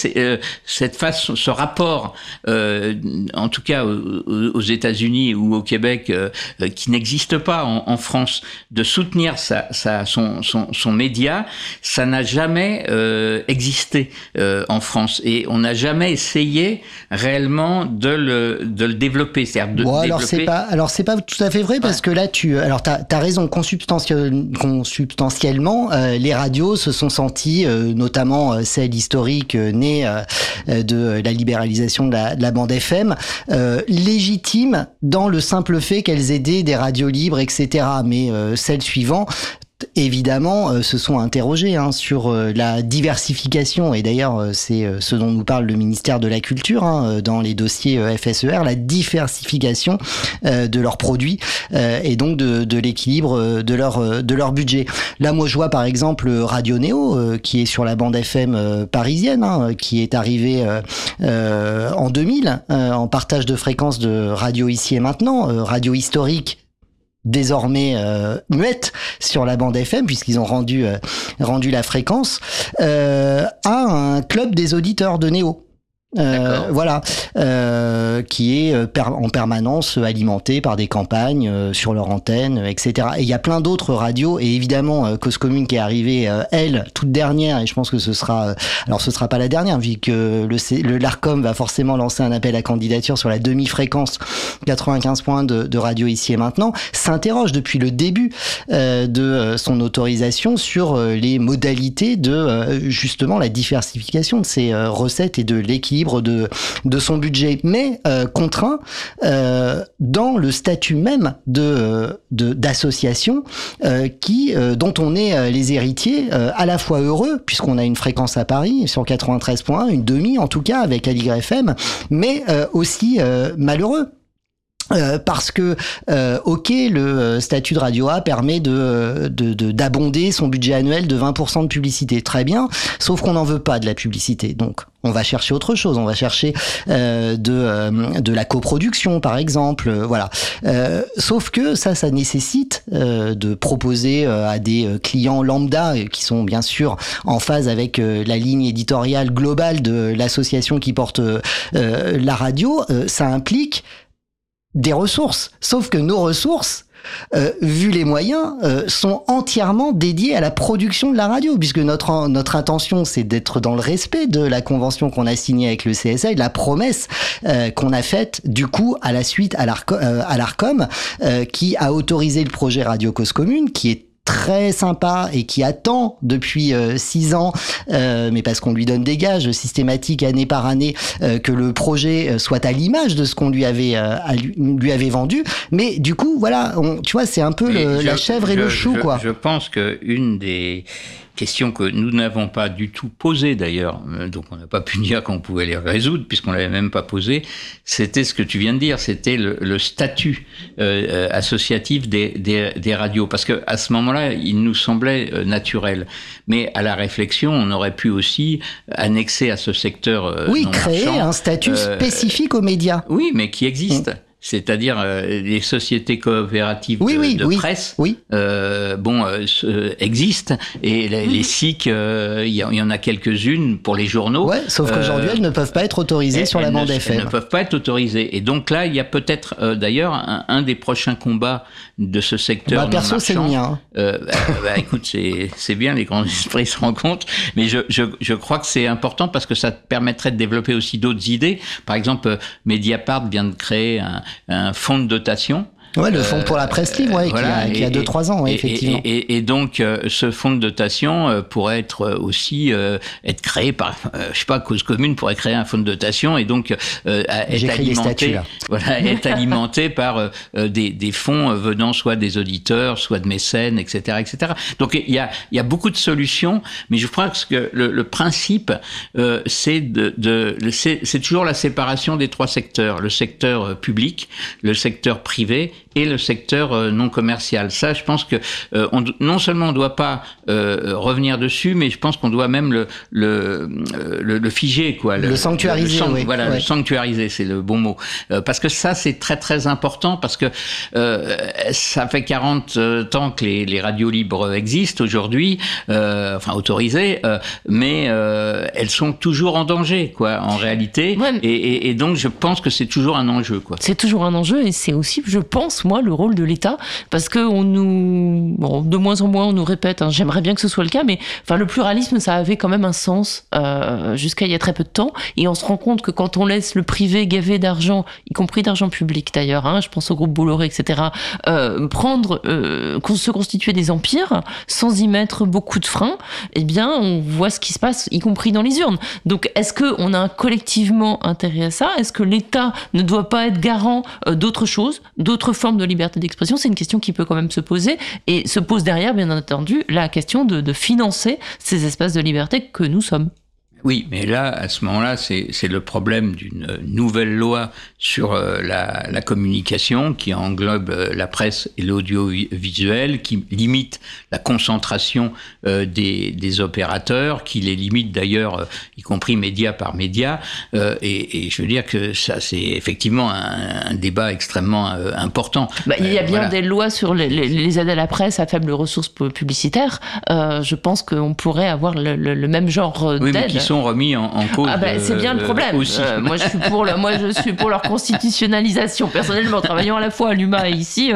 ce rapport, en tout cas aux États-Unis ou au Québec, qui n'existe pas en France, de soutenir son média, ça n'a jamais existé en France. Et on n'a jamais essayé réellement de le développer. Alors c'est pas tout à fait vrai, parce que là t'as raison. Consubstantiellement, les radios se sont senties, notamment celle historique née de la libéralisation de la bande FM, légitimes dans le simple fait qu'elles aidaient des radios libres, etc. Mais celle suivante, évidemment, se sont interrogés sur la diversification, et d'ailleurs c'est ce dont nous parle le ministère de la Culture dans les dossiers FSER, la diversification de leurs produits et donc de l'équilibre de leur budget. Là, moi je vois par exemple Radio Néo qui est sur la bande FM parisienne, qui est arrivé en 2000 en partage de fréquences de Radio Ici et Maintenant, radio historique désormais muette sur la bande FM, puisqu'ils ont rendu la fréquence, à un club des auditeurs de Néo. Qui est en permanence alimenté par des campagnes sur leur antenne, etc. Et il y a plein d'autres radios, et évidemment Cause Commune qui est arrivée, elle, toute dernière, et je pense que ce sera pas la dernière, vu que l'Arcom va forcément lancer un appel à candidature sur la demi-fréquence 95.1 de Radio Ici et Maintenant, s'interroge depuis le début de son autorisation sur les modalités de justement la diversification de ses recettes et de l'équilibre de son budget, mais contraint dans le statut même d'association dont on est les héritiers, à la fois heureux puisqu'on a une fréquence à Paris sur 93.1, une demi en tout cas avec Aligre FM, mais aussi malheureux. Parce que le statut de Radio A permet d'abonder son budget annuel de 20% de publicité, très bien, sauf qu'on n'en veut pas de la publicité, donc on va chercher autre chose, on va chercher de la coproduction par exemple, voilà. Sauf que ça nécessite de proposer à des clients lambda qui sont bien sûr en phase avec la ligne éditoriale globale de l'association qui porte la radio, ça implique des ressources, sauf que nos ressources, vu les moyens, sont entièrement dédiées à la production de la radio, puisque notre intention, c'est d'être dans le respect de la convention qu'on a signée avec le CSA et de la promesse qu'on a faite, du coup, à la suite à l'Arcom, qui a autorisé le projet Radio Cause Commune, qui est très sympa et qui attend depuis 6 ans, mais parce qu'on lui donne des gages systématiques année par année, que le projet soit à l'image de ce qu'on lui avait vendu. Mais du coup, voilà, tu vois, c'est un peu la chèvre et le chou, quoi. Je pense que une des questions que nous n'avons pas du tout posées d'ailleurs, donc on n'a pas pu dire qu'on pouvait les résoudre puisqu'on l'avait même pas posé, c'était ce que tu viens de dire, c'était le statut associatif des radios, parce que à ce moment-là, il nous semblait naturel. Mais à la réflexion, on aurait pu aussi annexer à ce secteur non créer marchand, un statut spécifique aux médias. Oui, mais qui existe. C'est-à-dire les sociétés coopératives de presse, existent, et les SIC, il y en a quelques-unes pour les journaux. Ouais, sauf qu'aujourd'hui elles ne peuvent pas être autorisées sur la bande FM. Elles ne peuvent pas être autorisées. Et donc là, il y a peut-être d'ailleurs un des prochains combats de ce secteur non perso, marchand. c'est le mien. Écoute, c'est bien, les grands esprits se rencontrent, mais je crois que c'est important parce que ça permettrait de développer aussi d'autres idées. Par exemple, Mediapart vient de créer un fonds de dotation. Ouais, le fonds pour la presse libre, qui a 2-3 ans, effectivement. Et donc, ce fonds de dotation pourrait être aussi être créé par, je sais pas, Cause Commune pourrait créer un fonds de dotation et donc être alimenté par des fonds venant soit des auditeurs, soit de mécènes, etc., etc. Donc, il y a beaucoup de solutions, mais je crois que le principe, c'est c'est toujours la séparation des 3 secteurs, le secteur public, le secteur privé et le secteur non commercial. Ça, je pense que non seulement on ne doit pas revenir dessus, mais je pense qu'on doit même le figer, quoi. Le sanctuariser, le sanctuariser, c'est le bon mot. Parce que ça, c'est très très important, parce que ça fait 40 ans que les radios libres existent aujourd'hui, autorisées, mais elles sont toujours en danger, quoi, en réalité. Ouais. Et donc, je pense que c'est toujours un enjeu, quoi. C'est toujours un enjeu, et c'est aussi, je pense, moi, le rôle de l'État, parce que de moins en moins, on nous répète, j'aimerais bien que ce soit le cas, mais le pluralisme, ça avait quand même un sens jusqu'à il y a très peu de temps, et on se rend compte que quand on laisse le privé gaver d'argent, y compris d'argent public d'ailleurs, je pense au groupe Bolloré, etc., se constituer des empires sans y mettre beaucoup de freins, eh bien, on voit ce qui se passe, y compris dans les urnes. Donc, est-ce qu'on a collectivement intérêt à ça ? Est-ce que l'État ne doit pas être garant d'autres choses, d'autres formes de liberté d'expression ? C'est une question qui peut quand même se poser, et se pose derrière, bien entendu, la question de financer ces espaces de liberté que nous sommes. Oui, mais là, à ce moment-là, c'est le problème d'une nouvelle loi sur la communication qui englobe la presse et l'audiovisuel, qui limite la concentration des opérateurs, qui les limite d'ailleurs, y compris média par média. Et je veux dire que ça, c'est effectivement un débat extrêmement important. Il y a bien des lois sur les aides à la presse à faible ressources publicitaires. Je pense qu'on pourrait avoir le même genre d'aide. Mais qui sont remis en cause. C'est bien le problème. Moi, je suis pour leur constitutionnalisation. Personnellement, travaillant à la fois à l'UMA et ici.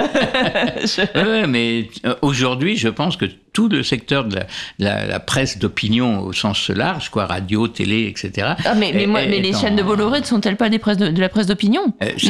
Mais aujourd'hui, je pense que tout le secteur de la presse d'opinion au sens large, quoi, radio, télé, etc. Mais les chaînes de Bolloré ne sont-elles pas de la presse d'opinion ?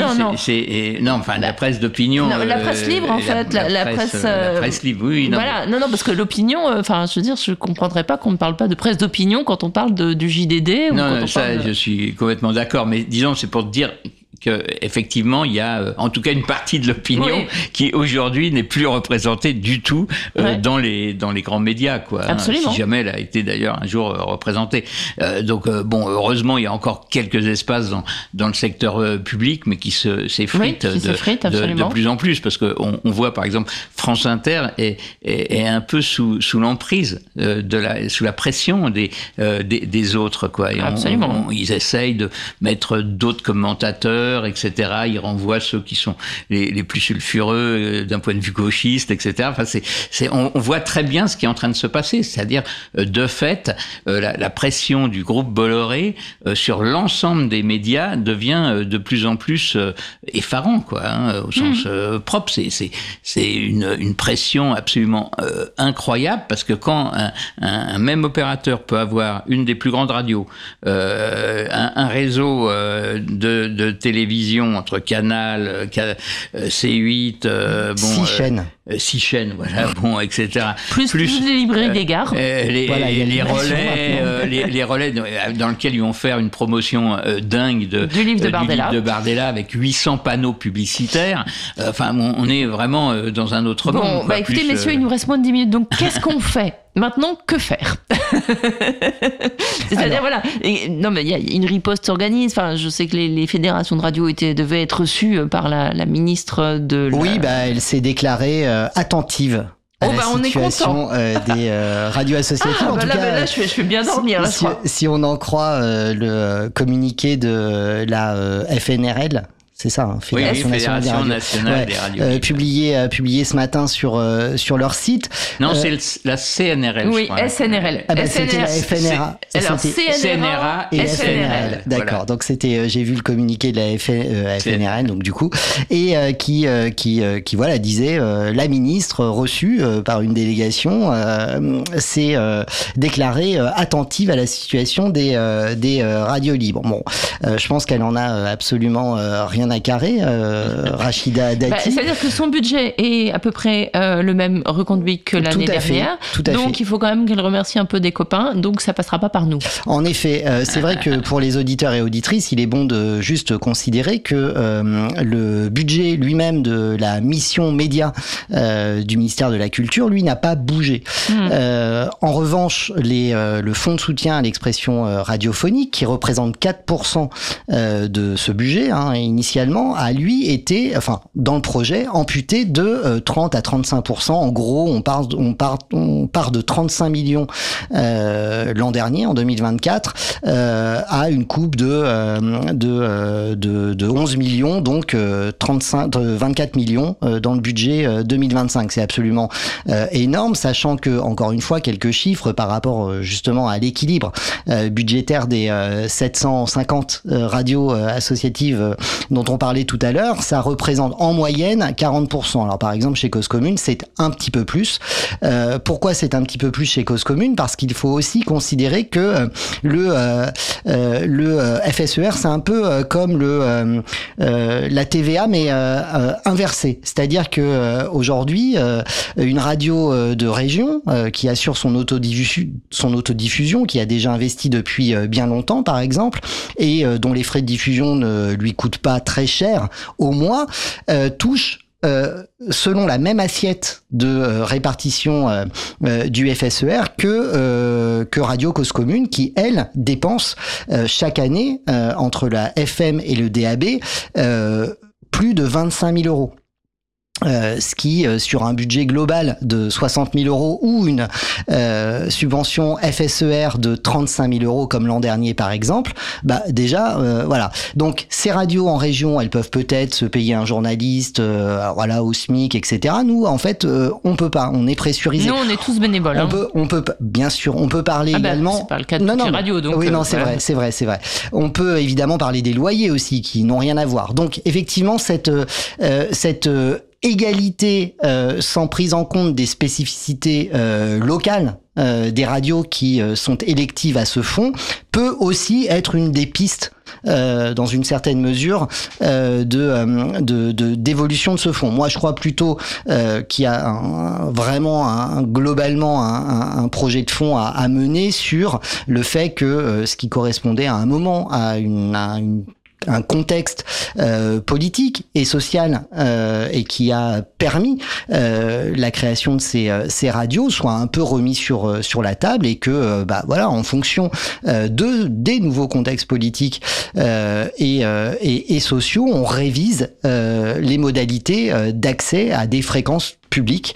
La presse d'opinion. Non, la presse libre, en fait. La presse libre, oui. Non, parce que l'opinion, je ne comprendrais pas qu'on ne parle pas de presse d'opinion quand on parle du JDD. Je suis complètement d'accord, mais disons, c'est pour te dire qu'effectivement, il y a en tout cas une partie de l'opinion qui aujourd'hui n'est plus représentée du tout dans les grands médias, quoi. Absolument. Si jamais elle a été d'ailleurs un jour représentée. Heureusement, il y a encore quelques espaces dans le secteur public, mais qui s'effritent de plus en plus, parce que on voit par exemple France Inter est un peu sous l'emprise sous la pression des autres, quoi. Et absolument. Ils essayent de mettre d'autres commentateurs, etc. Ils renvoient ceux qui sont les plus sulfureux d'un point de vue gauchiste, etc. On voit très bien ce qui est en train de se passer. C'est-à-dire, de fait, la pression du groupe Bolloré sur l'ensemble des médias devient de plus en plus effarant, quoi, au sens propre. C'est une pression absolument incroyable, parce que quand un même opérateur peut avoir une des plus grandes radios, un réseau de télé télévision entre Canal, C8, 6 chaînes. 6 chaînes, voilà, bon, etc. Plus les librairies des gares. Les relais dans lesquels ils vont faire une promotion dingue du livre de Bardella avec 800 panneaux publicitaires. Enfin, on est vraiment dans un autre monde. Bon, écoutez, messieurs, il nous reste moins de 10 minutes, donc qu'est-ce qu'on fait ? Maintenant, que faire ? C'est-à-dire, voilà. Non, mais il y a une riposte s'organise. Enfin, je sais que les fédérations de radio devaient être reçues par la ministre de la... Oui, elle s'est déclarée attentive à la situation des radios associatives. En tout cas, je vais bien dormir. Si on en croit le communiqué de la FNRL, c'est ça, Fédération nationale des radios. Publié ce matin sur leur site. Non, c'est la CNRL. Oui, SNRL. C'était la FNRA. Alors, CNRA et FNRL. D'accord. Voilà. Donc j'ai vu le communiqué de la FNRL, donc du coup, et qui voilà disait la ministre reçue par une délégation s'est déclarée attentive à la situation des radios libres. Bon, je pense qu'elle en a absolument rien à carrer, Rachida Dati. C'est-à-dire que son budget est à peu près le même reconduit que l'année dernière. Donc il faut quand même qu'elle remercie un peu des copains, donc ça passera pas par nous. En effet, c'est vrai que pour les auditeurs et auditrices, il est bon de juste considérer que le budget lui-même de la mission média du ministère de la Culture, lui, n'a pas bougé. En revanche, le fonds de soutien à l'expression radiophonique, qui représente 4% de ce budget, initialement, a lui été, dans le projet, amputé de 30 à 35%. En gros, on part de 35 millions l'an dernier, en 2024, à une coupe de 11 millions, donc 24 millions dans le budget 2025. C'est absolument énorme, sachant que, encore une fois, quelques chiffres par rapport justement à l'équilibre budgétaire des 750 radios associatives dont on parlait tout à l'heure, ça représente en moyenne 40%. Alors par exemple chez Cause Commune, c'est un petit peu plus. Pourquoi c'est un petit peu plus chez Cause Commune ? Parce qu'il faut aussi considérer que le FSER, c'est un peu comme la TVA, mais inversée. C'est-à-dire que aujourd'hui, une radio de région qui assure son autodiffusion, qui a déjà investi depuis bien longtemps, par exemple, et dont les frais de diffusion ne lui coûtent pas très cher au mois, touche selon la même assiette de répartition du FSER que Radio Cause Commune, qui, elle, dépense chaque année, entre la FM et le DAB, plus de 25 000 euros. Ce qui, sur un budget global de 60 000 euros ou une subvention FSER de 35 000 euros comme l'an dernier par exemple, déjà voilà. Donc ces radios en région, elles peuvent peut-être se payer un journaliste, au SMIC, etc. Nous, en fait, on peut pas. On est pressurisé. Nous, on est tous bénévoles. On peut bien sûr. On peut parler également. C'est pas le cas de toutes les radios, donc. Oui, non, c'est vrai. On peut évidemment parler des loyers aussi, qui n'ont rien à voir. Donc effectivement, cette égalité sans prise en compte des spécificités locales des radios qui sont électives à ce fonds peut aussi être une des pistes dans une certaine mesure d'évolution de ce fonds. Moi, je crois plutôt qu'il y a globalement un projet de fonds à mener sur le fait que ce qui correspondait à un moment à un contexte politique et social et qui a permis la création de ces radios soit un peu remis sur la table, et que en fonction des nouveaux contextes politiques et sociaux, on révise les modalités d'accès à des fréquences publiques,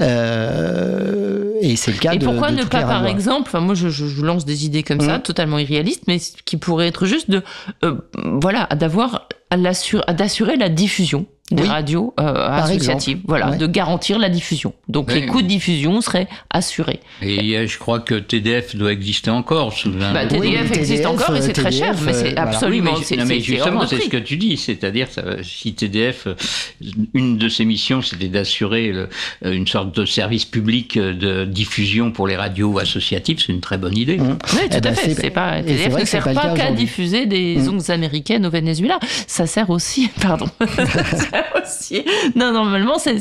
et c'est le cas de pourquoi ne pas, par radios. Exemple, moi je lance des idées comme ça, totalement irréalistes, mais qui pourrait être juste d'assurer la diffusion des radios associatives, de garantir la diffusion. Donc les coûts de diffusion seraient assurés. Et je crois que TDF doit exister encore. TDF existe encore et c'est très cher, mais c'est absolument... mais justement, c'est ce que tu dis, c'est-à-dire si TDF, une de ses missions, c'était d'assurer une sorte de service public de diffusion pour les radios associatives, c'est une très bonne idée. Oui, tout à fait. TDF ne sert pas qu'à diffuser des ondes américaines au Venezuela. Ça sert aussi... Pardon. Non, normalement, c'est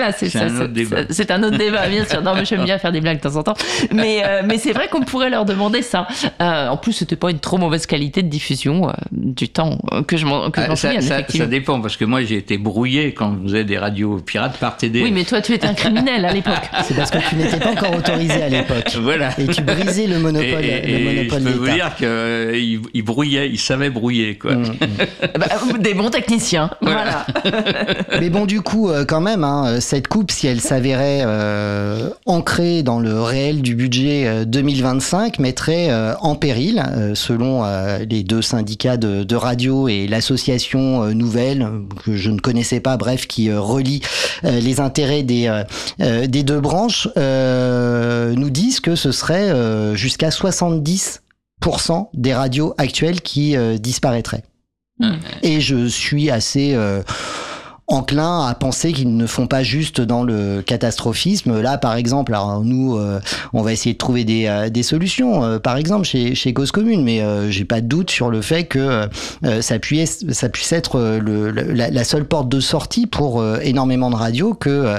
un autre débat, bien sûr. Non, mais j'aime bien faire des blagues de temps en temps. Mais c'est vrai qu'on pourrait leur demander ça. En plus, c'était pas une trop mauvaise qualité de diffusion du temps que je m'en souviens. Ça dépend, parce que moi, j'ai été brouillé quand vous avez des radios pirates par TDF. Oui, mais toi, tu étais un criminel à l'époque. C'est parce que tu n'étais pas encore autorisé à l'époque. Voilà. Et tu brisais le monopole. Je peux vous dire qu'il brouillait, il savait brouiller, quoi. Des bons techniciens. Voilà. Mais bon, du coup, quand même, cette coupe, si elle s'avérait ancrée dans le réel du budget 2025, mettrait en péril, selon les deux syndicats de radio et l'association nouvelle, que je ne connaissais pas, bref, qui relie les intérêts des deux branches, nous disent que ce serait jusqu'à 70% des radios actuelles qui disparaîtraient. Et je suis assez enclin à penser qu'ils ne font pas juste dans le catastrophisme. Là, par exemple, alors nous, on va essayer de trouver des solutions, par exemple chez Cause Commune, mais j'ai pas de doute sur le fait que ça puisse être la seule porte de sortie pour énormément de radios que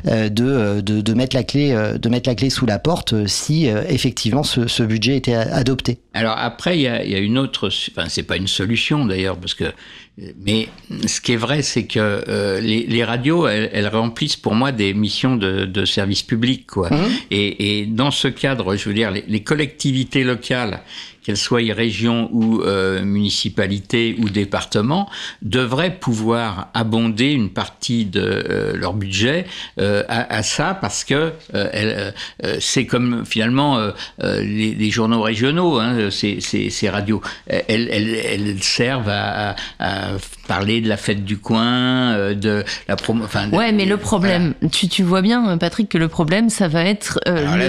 de mettre la clé sous la porte si effectivement ce budget était adopté. Alors après, il y a une autre, enfin c'est pas une solution d'ailleurs, mais ce qui est vrai, c'est que les radios, elles remplissent pour moi des missions de service public, quoi. Et dans ce cadre, je veux dire, les collectivités locales, qu'elles soient régions ou municipalités ou départements, devraient pouvoir abonder une partie de leur budget à ça, parce que c'est comme finalement les journaux régionaux, ces radios, elles servent à parler de la fête du coin, de la promo. Ouais, mais le problème, tu vois bien, Patrick, que le problème, ça va être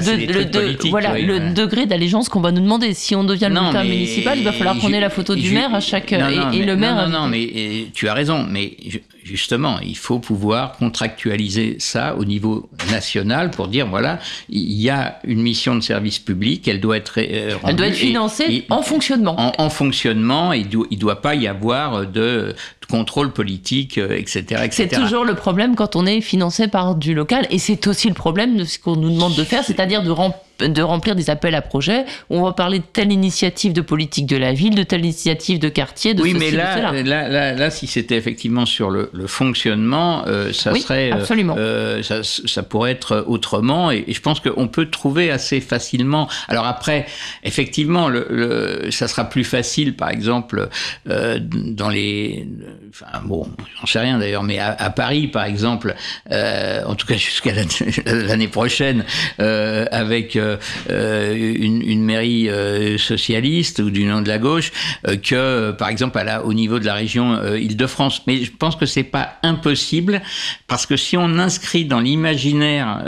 le degré d'allégeance qu'on va nous demander. Si on devient le bulletin municipal, il va falloir qu'on ait la photo du maire à chaque le maire. Non, mais tu as raison, mais justement, il faut pouvoir contractualiser ça au niveau national pour dire voilà, il y a une mission de service public, elle doit être rendue, elle doit être financée en fonctionnement. En fonctionnement, il doit pas y avoir de contrôle politique, etc. C'est toujours le problème quand on est financé par du local, et c'est aussi le problème de ce qu'on nous demande de faire, c'est-à-dire de remplir des appels à projets où on va parler de telle initiative de politique de la ville, de telle initiative de quartier, de ceci, mais de cela. Là, si c'était effectivement sur le fonctionnement, ça serait... absolument. Ça pourrait être autrement, et je pense qu'on peut trouver assez facilement... Alors après, effectivement, ça sera plus facile, par exemple, dans les... Enfin, bon, j'en sais rien d'ailleurs, mais à Paris, par exemple, en tout cas jusqu'à l'année prochaine, avec une mairie socialiste ou du nom de la gauche, que, par exemple, au niveau de la région Île-de-France. Mais je pense que c'est pas impossible, parce que si on inscrit dans l'imaginaire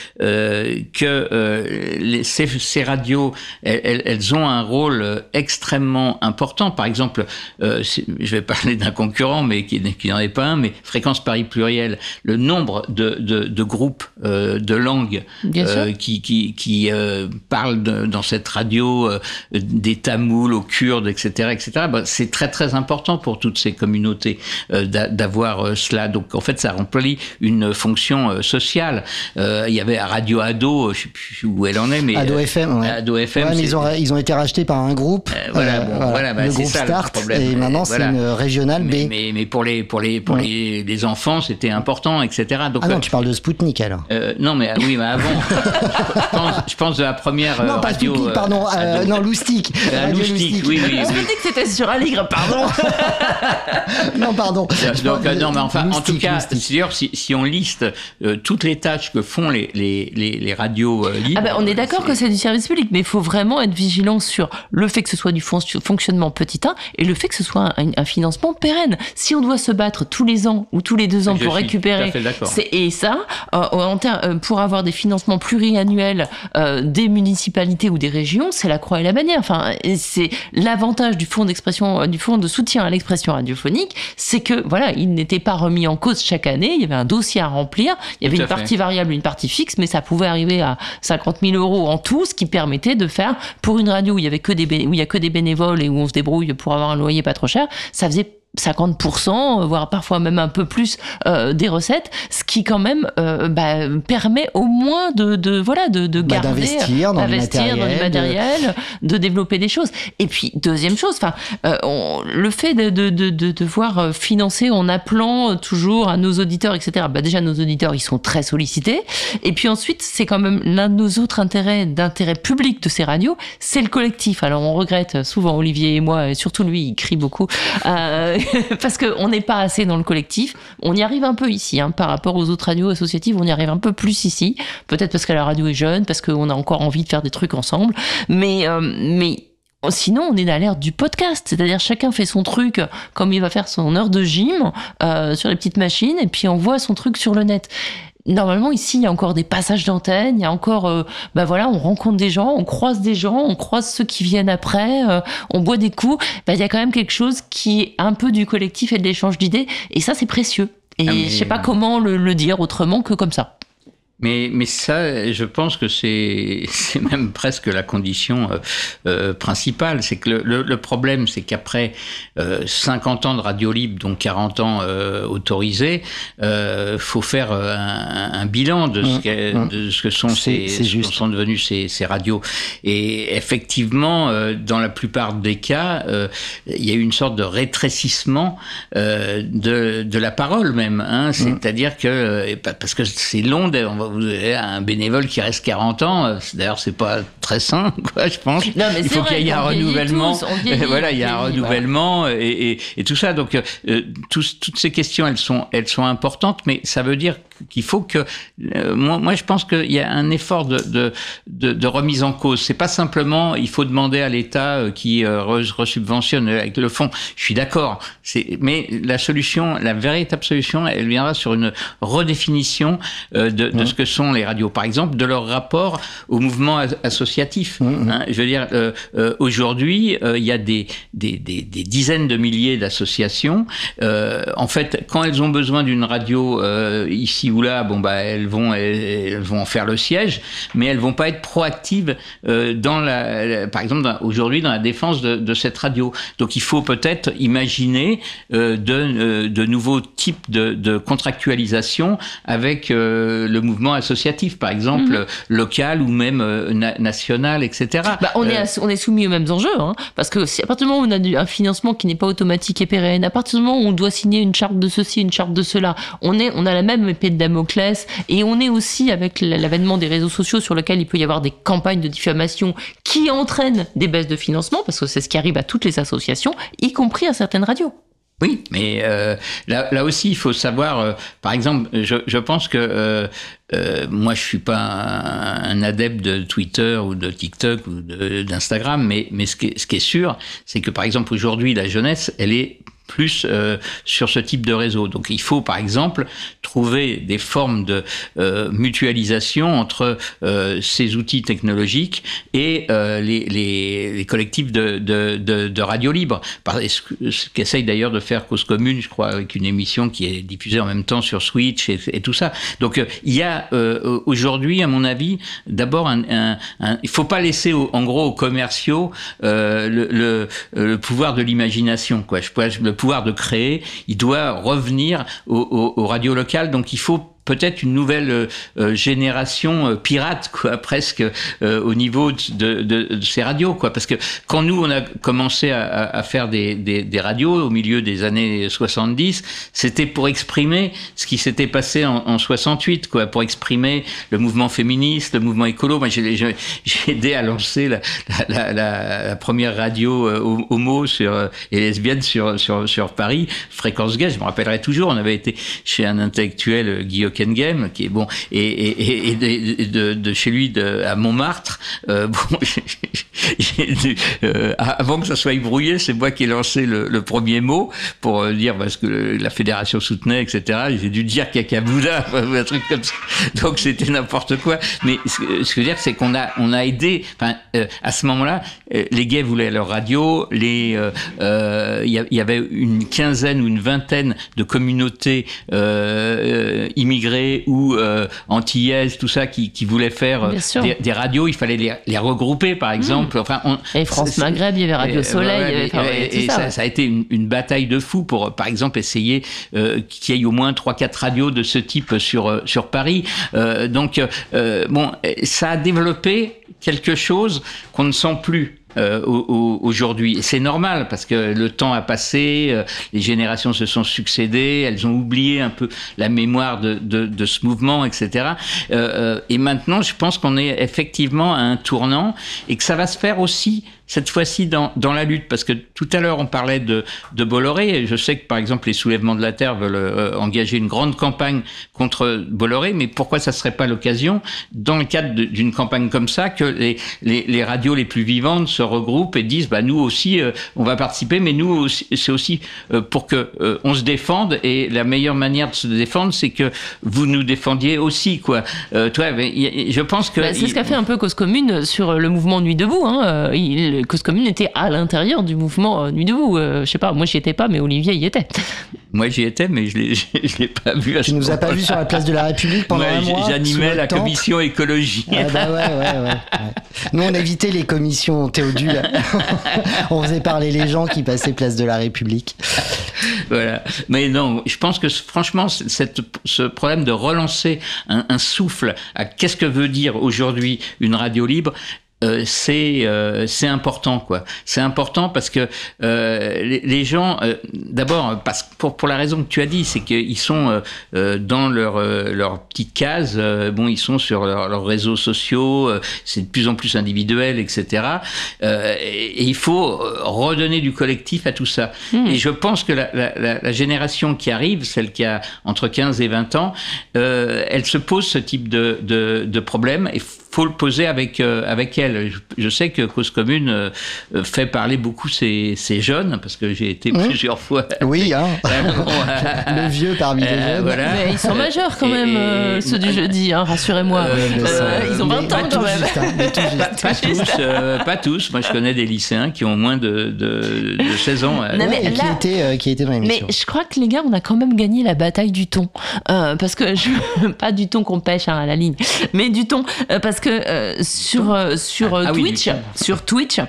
que ces radios, elles ont un rôle extrêmement important. Par exemple, je vais parler d'un concurrent, mais qui n'en est pas un, mais Fréquence Paris Pluriel, le nombre de groupes de langues qui parlent dans cette radio des Tamouls aux Kurdes, etc., c'est très très important pour toutes ces communautés d'avoir cela. Donc en fait, ça remplit une fonction sociale. Il y avait Radio Ado, je sais plus où elle en est, mais Ado FM, ouais. Ado FM, ouais, mais ils ont été rachetés par un groupe, le groupe Start, et maintenant c'est une régionale B. Mais pour les enfants, c'était important, etc. Donc, non, tu parles de Spoutnik alors. Non, mais oui, mais avant. je pense de la première non, pas radio. Spoutnik, pardon. Non, Loustic. Loustic, oui. Spoutnik, c'était sur Aligre, pardon. Non, pardon. Donc, non, mais enfin, en tout cas, moustique. d'ailleurs, si on liste toutes les tâches que font les radios libres... On est d'accord que c'est du service public, mais il faut vraiment être vigilant sur le fait que ce soit du fonctionnement petit 1 et le fait que ce soit un financement pérenne. Si on doit se battre tous les ans ou tous les 2 ans pour récupérer... Et ça, pour avoir des financements pluriannuels des municipalités ou des régions, c'est la croix et la bannière. Enfin, c'est l'avantage du fonds de soutien à l'expression radiophonique, c'est que voilà, il n'était pas remis en cause chaque année. Il y avait un dossier à remplir. Il y avait une partie variable, une partie fixe, mais ça pouvait arriver à 50 000 € en tout, ce qui permettait de faire pour une radio où il y avait que où il y a que des bénévoles et où on se débrouille pour avoir un loyer pas trop cher. Ça faisait 50%, voire parfois même un peu plus des recettes, ce qui quand même permet au moins de garder, d'investir dans du matériel, de développer des choses. Et puis deuxième chose, le fait de devoir financer en appelant toujours à nos auditeurs, etc. Déjà nos auditeurs ils sont très sollicités. Et puis ensuite c'est quand même l'un de nos autres d'intérêt public de ces radios, c'est le collectif. Alors on regrette souvent Olivier et moi, et surtout lui il crie beaucoup. Parce qu'on n'est pas assez dans le collectif. On y arrive un peu ici, par rapport aux autres radios associatives, on y arrive un peu plus ici. Peut-être parce que la radio est jeune, parce qu'on a encore envie de faire des trucs ensemble. Mais sinon, on est dans l'ère du podcast. C'est-à-dire, chacun fait son truc comme il va faire son heure de gym sur les petites machines, et puis on voit son truc sur le net. Normalement, ici, il y a encore des passages d'antenne, il y a encore, on rencontre des gens, on croise des gens, on croise ceux qui viennent après, on boit des coups. Il y a quand même quelque chose qui est un peu du collectif et de l'échange d'idées, et ça, c'est précieux. Et je sais pas comment le dire autrement que comme ça. Mais ça, je pense que c'est même presque la condition principale. C'est que le problème, c'est qu'après 50 ans de radio libre, donc 40 ans autorisés, faut faire un bilan de ce que sont sont devenus ces radios. Et effectivement, dans la plupart des cas, il y a eu une sorte de rétrécissement de la parole même. C'est-à-dire que parce que c'est long. Vous avez un bénévole qui reste 40 ans, d'ailleurs c'est pas très sain, je pense. Non, mais il faut qu'il y ait un renouvellement. Il y a un renouvellement et tout ça. Donc toutes ces questions, elles sont importantes, mais ça veut dire qu'il faut que moi je pense qu'il y a un effort de remise en cause. C'est pas simplement il faut demander à l'État qui resubventionne avec le fonds. Je suis d'accord. Mais la véritable solution, elle viendra sur une redéfinition de ce que sont les radios, par exemple, de leur rapport au mouvement associatif. Je veux dire, aujourd'hui, il y a des dizaines de milliers d'associations. En fait, quand elles ont besoin d'une radio ici ou là, elles vont en faire le siège, mais elles vont pas être proactives par exemple, aujourd'hui dans la défense de cette radio. Donc, il faut peut-être imaginer de nouveaux types de contractualisation avec le mouvement associatif, par exemple, local ou même national, etc. On est soumis aux mêmes enjeux, parce que si à partir du moment où on a un financement qui n'est pas automatique et pérenne, à partir du moment où on doit signer une charte de ceci, une charte de cela, on a la même épée de Damoclès, et on est aussi avec l'avènement des réseaux sociaux sur lequel il peut y avoir des campagnes de diffamation qui entraînent des baisses de financement, parce que c'est ce qui arrive à toutes les associations, y compris à certaines radios. Oui, mais là aussi, il faut savoir, par exemple, je pense que moi, je suis pas un adepte de Twitter ou de TikTok ou d'Instagram, mais ce qui est sûr, c'est que, par exemple, aujourd'hui, la jeunesse, elle est plus sur ce type de réseau. Donc il faut par exemple trouver des formes de mutualisation entre ces outils technologiques et les collectifs de radio libre. Ce qu'essaye d'ailleurs de faire Cause Commune, je crois, avec une émission qui est diffusée en même temps sur Switch et tout ça. Donc il y a aujourd'hui, à mon avis, d'abord il faut pas laisser en gros aux commerciaux le pouvoir de l'imagination, quoi. Le pouvoir de créer, il doit revenir aux radios locales. Donc il faut peut-être une nouvelle génération pirate, quoi, presque au niveau de ces radios, quoi. Parce que quand nous on a commencé à faire des radios au milieu des années 70, c'était pour exprimer ce qui s'était passé en 68, quoi, pour exprimer le mouvement féministe, le mouvement écolo. Moi, j'ai aidé à lancer la première radio homo et lesbienne sur Paris, Fréquence Gay. Je me rappellerai toujours. On avait été chez un intellectuel, Guy Hockenheim, qui est bon, et de chez lui à Montmartre. Avant que ça soit brouillé, c'est moi qui ai lancé le premier mot pour dire parce que la fédération soutenait, etc. J'ai dû dire cacaboula, un truc comme ça. Donc c'était n'importe quoi. Mais ce que je veux dire, c'est qu'on a aidé. Enfin, à ce moment-là, les gays voulaient leur radio. Il y avait une quinzaine ou une vingtaine de communautés immigrées ou antillaises, tout ça, qui voulaient faire des radios. Il fallait les regrouper, par exemple. Enfin, et France Maghreb, il y avait Radio Soleil. Ça a été une bataille de fou pour, par exemple, essayer qu'il y ait au moins 3-4 radios de ce type sur Paris. Donc, ça a développé quelque chose qu'on ne sent plus aujourd'hui. Et c'est normal parce que le temps a passé, les générations se sont succédées, elles ont oublié un peu la mémoire de ce mouvement, etc. Et maintenant, je pense qu'on est effectivement à un tournant et que ça va se faire aussi cette fois-ci dans la lutte, parce que tout à l'heure on parlait de Bolloré, et je sais que par exemple les Soulèvements de la Terre veulent engager une grande campagne contre Bolloré, mais pourquoi ça serait pas l'occasion, dans le cadre d'une campagne comme ça, que les radios les plus vivantes se regroupent et disent nous aussi on va participer, mais nous aussi, c'est aussi pour que on se défende, et la meilleure manière de se défendre, c'est que vous nous défendiez aussi, quoi. Je pense que c'est ce qu'a fait un peu Cause Commune sur le mouvement Nuit debout, hein. Cause Commune était à l'intérieur du mouvement Nuit debout. Je sais pas, moi j'y étais pas, mais Olivier y était. Moi j'y étais, mais je l'ai pas vu. Tu nous as pas vu sur la place de la République pendant un mois? J'animais la commission écologie. Ouais. Nous on évitait les commissions Théodule. On faisait parler les gens qui passaient place de la République. Voilà. Mais non, je pense que franchement, ce problème de relancer un souffle à qu'est-ce que veut dire aujourd'hui une radio libre, c'est important, quoi. C'est important parce que les gens, d'abord pour la raison que tu as dit, c'est qu'ils sont dans leur petite case. Ils sont sur leurs réseaux sociaux. C'est de plus en plus individuel, etc. Et il faut redonner du collectif à tout ça. Et je pense que la génération qui arrive, celle qui a entre 15 et 20 ans, elle se pose ce type de problème. Et faut le poser avec elle. Je sais que Cause Commune fait parler beaucoup ces jeunes, parce que j'ai été plusieurs fois. Oui, le vieux parmi les jeunes. Voilà. Mais ils sont majeurs quand même, ceux du jeudi, rassurez-moi. Ils ont 20 ans quand même. Pas tous. Moi, je connais des lycéens qui ont moins de 16 ans. Qui étaient dans l'émission. Mais je crois que les gars, on a quand même gagné la bataille du ton. Parce que pas du ton qu'on pêche à la ligne, mais du ton. Parce que sur Twitch,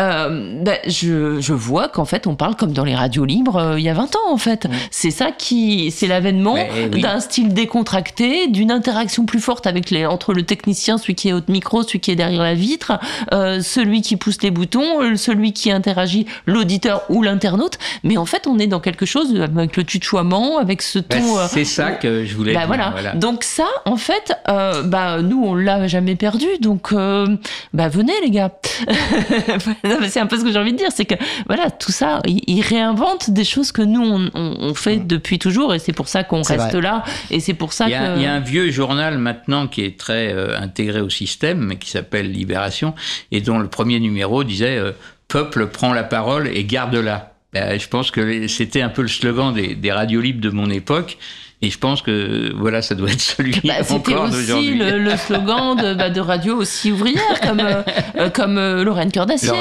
je vois qu'en fait on parle comme dans les radios libres il y a 20 ans en fait. C'est ça c'est l'avènement d'un style décontracté, d'une interaction plus forte entre le technicien, celui qui est au micro, celui qui est derrière la vitre, celui qui pousse les boutons, celui qui interagit, l'auditeur ou l'internaute. Mais en fait on est dans quelque chose avec le tutoiement, avec ce ton. C'est ça que je voulais dire. Voilà. Donc ça en fait, nous on l'a jamais perdu, donc venez les gars. C'est un peu ce que j'ai envie de dire, c'est que voilà, tout ça, ils réinventent des choses que nous on fait depuis toujours, et c'est pour ça qu'on reste là, et c'est pour ça il y a un vieux journal maintenant qui est très intégré au système, mais qui s'appelle Libération, et dont le premier numéro disait Peuple prend la parole et garde-la. Je pense que c'était un peu le slogan des radios libres de mon époque. Et je pense que voilà, ça doit être celui encore d'aujourd'hui. C'était aussi le slogan de radio aussi ouvrière, comme Lorraine Cœur d'Acier,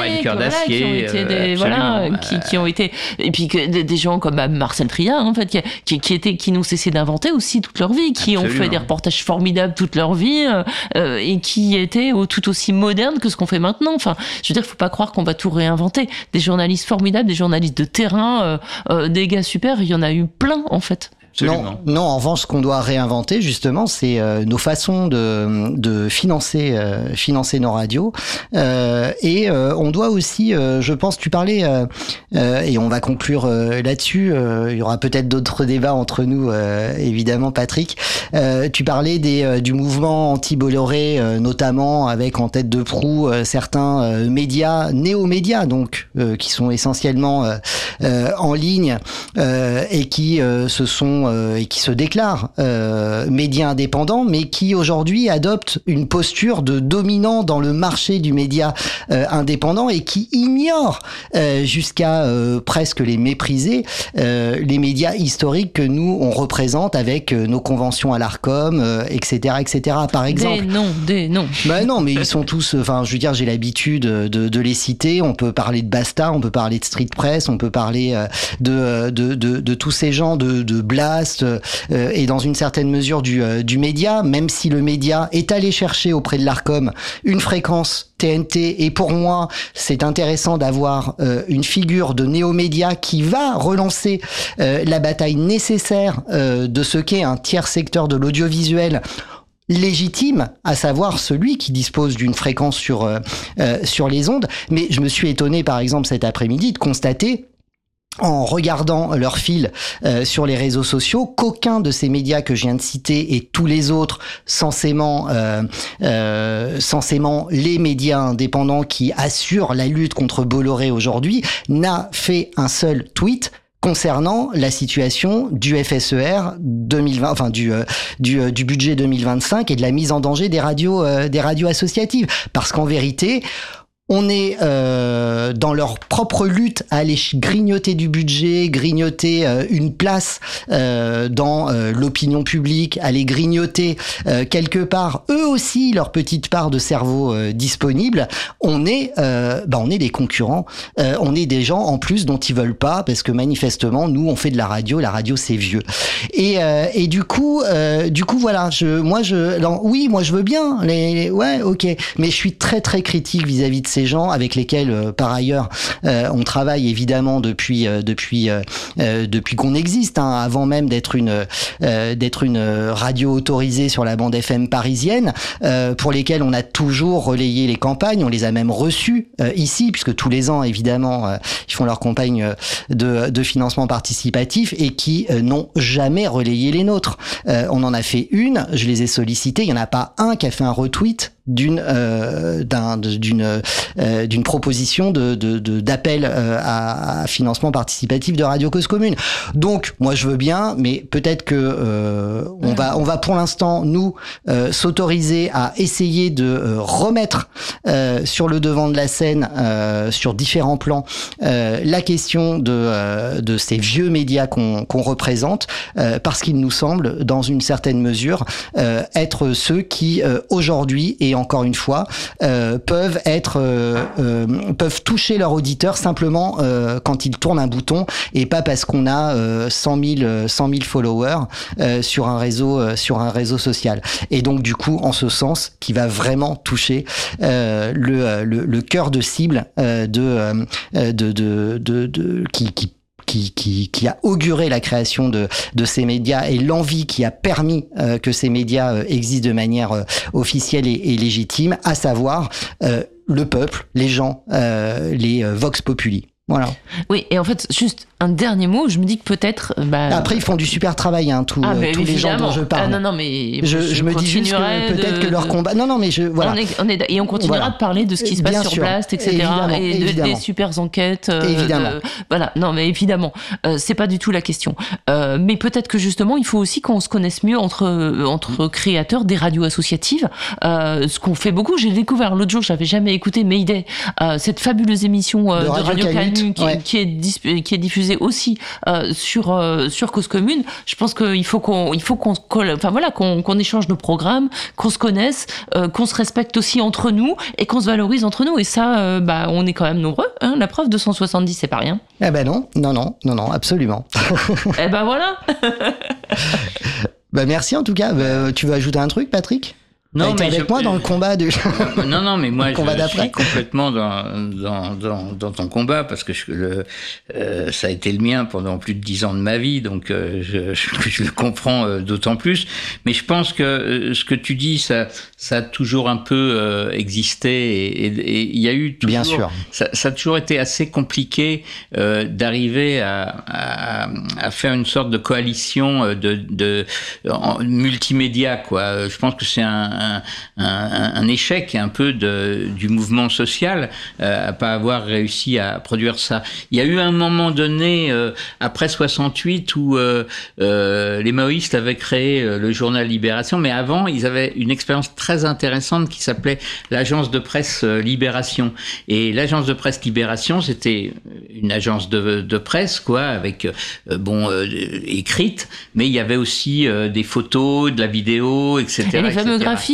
qui ont été, et puis des gens comme Marcel Triat, en fait, qui n'ont cessé d'inventer aussi toute leur vie, qui ont fait des reportages formidables toute leur vie, et qui étaient tout aussi modernes que ce qu'on fait maintenant. Enfin, je veux dire, faut pas croire qu'on va tout réinventer. Des journalistes formidables, des journalistes de terrain, des gars super, il y en a eu plein en fait. Non, en revanche, ce qu'on doit réinventer, justement, c'est nos façons de financer nos radios. Et on doit aussi, je pense, tu parlais, et on va conclure là-dessus, il y aura peut-être d'autres débats entre nous, évidemment, Patrick. Tu parlais du mouvement anti-Bolloré, notamment avec en tête de proue certains médias, néo-médias, donc, qui sont essentiellement en ligne et qui et qui se déclarent médias indépendants, mais qui aujourd'hui adoptent une posture de dominant dans le marché du média indépendant et qui ignorent jusqu'à presque les mépriser les médias historiques que nous on représente avec nos conventions à l'Arcom, etc., etc. Par exemple. Des noms. Bah non, mais ils sont tous. Enfin, je veux dire, j'ai l'habitude de les citer. On peut parler de Basta, on peut parler de Street Press, on peut parler de tous ces gens, de Blast, et dans une certaine mesure du média, même si le média est allé chercher auprès de l'Arcom une fréquence TNT, et pour moi, c'est intéressant d'avoir une figure de néo-média qui va relancer la bataille nécessaire de ce qu'est un tiers secteur de l'audiovisuel légitime, à savoir celui qui dispose d'une fréquence sur les ondes. Mais je me suis étonné, par exemple, cet après-midi, de constater, en regardant leur fil sur les réseaux sociaux, qu'aucun de ces médias que je viens de citer et tous les autres censément les médias indépendants qui assurent la lutte contre Bolloré aujourd'hui n'a fait un seul tweet concernant la situation du FSER 2020, enfin du budget 2025 et de la mise en danger des radios associatives, parce qu'en vérité, on est dans leur propre lutte à aller grignoter du budget, grignoter une place dans l'opinion publique, aller grignoter quelque part eux aussi leur petite part de cerveau disponible. On est des concurrents, on est des gens en plus dont ils veulent pas, parce que manifestement nous on fait de la radio c'est vieux. Et du coup voilà, moi je veux bien ouais, ok, mais je suis très très critique vis-à-vis de ces gens avec lesquels par ailleurs on travaille évidemment depuis qu'on existe, hein, avant même d'être une radio autorisée sur la bande FM parisienne, pour lesquels on a toujours relayé les campagnes, on les a même reçues ici, puisque tous les ans évidemment ils font leur campagne de financement participatif, et qui n'ont jamais relayé les nôtres. On en a fait une, je les ai sollicités, il y en a pas un qui a fait un retweet d'une proposition d'appel à financement participatif de Radio Cause Commune. Donc moi je veux bien, mais peut-être que on va pour l'instant nous s'autoriser à essayer de remettre sur le devant de la scène, sur différents plans, la question de ces vieux médias qu'on représente, parce qu'il nous semble dans une certaine mesure être ceux qui aujourd'hui, et encore une fois, peuvent toucher leur auditeur simplement quand ils tournent un bouton, et pas parce qu'on a 100 000 followers sur un réseau social. Et donc du coup, en ce sens, qui va vraiment toucher le cœur de cible qui a auguré la création de ces médias, et l'envie qui a permis que ces médias existent de manière officielle et légitime, à savoir le peuple, les gens, les vox populi. Voilà. Oui, et en fait, juste un dernier mot, je me dis que peut-être... Après, ils font du super travail, hein, tous les gens dont je parle. Non, mais je me dis juste que peut-être que leur combat... Non, mais voilà. Et on continuera de parler de ce qui se passe sur Blast, etc. Évidemment. Des super enquêtes. Évidemment. Voilà, non, mais évidemment, c'est pas du tout la question. Mais peut-être que justement, il faut aussi qu'on se connaisse mieux entre créateurs des radios associatives. Ce qu'on fait beaucoup, j'ai découvert l'autre jour, j'avais jamais écouté Mayday, cette fabuleuse émission de Radio Canut qui est diffusée aussi sur Cause Commune. Je pense qu'il faut qu'on échange nos programmes, qu'on se connaisse, qu'on se respecte aussi entre nous, et qu'on se valorise entre nous. Et ça, on est quand même nombreux. Hein, la preuve, 270, c'est pas rien. Eh ben non, absolument. Eh ben voilà. Merci en tout cas. Tu veux ajouter un truc, Patrick ? Non, mais avec moi dans le combat de. Non, mais moi je suis complètement dans ton combat parce que ça a été le mien pendant plus de 10 ans de ma vie, donc je le comprends d'autant plus. Mais je pense que ce que tu dis, ça a toujours un peu existé et il y a eu toujours. Bien sûr. Ça a toujours été assez compliqué d'arriver à faire une sorte de coalition de multimédia, quoi. Je pense que c'est un échec un peu du mouvement social à pas avoir réussi à produire ça. Il y a eu un moment donné après 68 où les maoïstes avaient créé le journal Libération, mais avant ils avaient une expérience très intéressante qui s'appelait l'agence de presse Libération. Et l'agence de presse Libération, c'était une agence de presse, quoi, avec écrite, mais il y avait aussi des photos, de la vidéo, etc. Et les fameux graphistes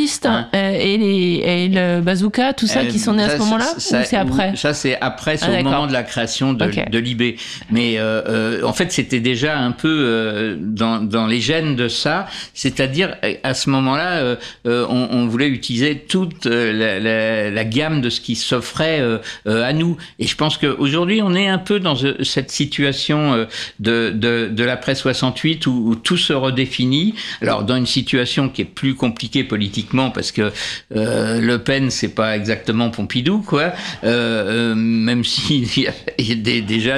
et le bazooka, tout ça qui sont nés à ce moment-là, ou c'est après? Ça c'est après, c'est au moment de la création de Libé. Mais en fait, c'était déjà un peu dans les gènes de ça, c'est-à-dire à ce moment-là, on voulait utiliser toute la gamme de ce qui s'offrait à nous. Et je pense qu'aujourd'hui, on est un peu dans cette situation de l'après 68 où tout se redéfinit. Alors dans une situation qui est plus compliquée politiquement parce que Le Pen c'est pas exactement Pompidou, quoi. Même s'il y a déjà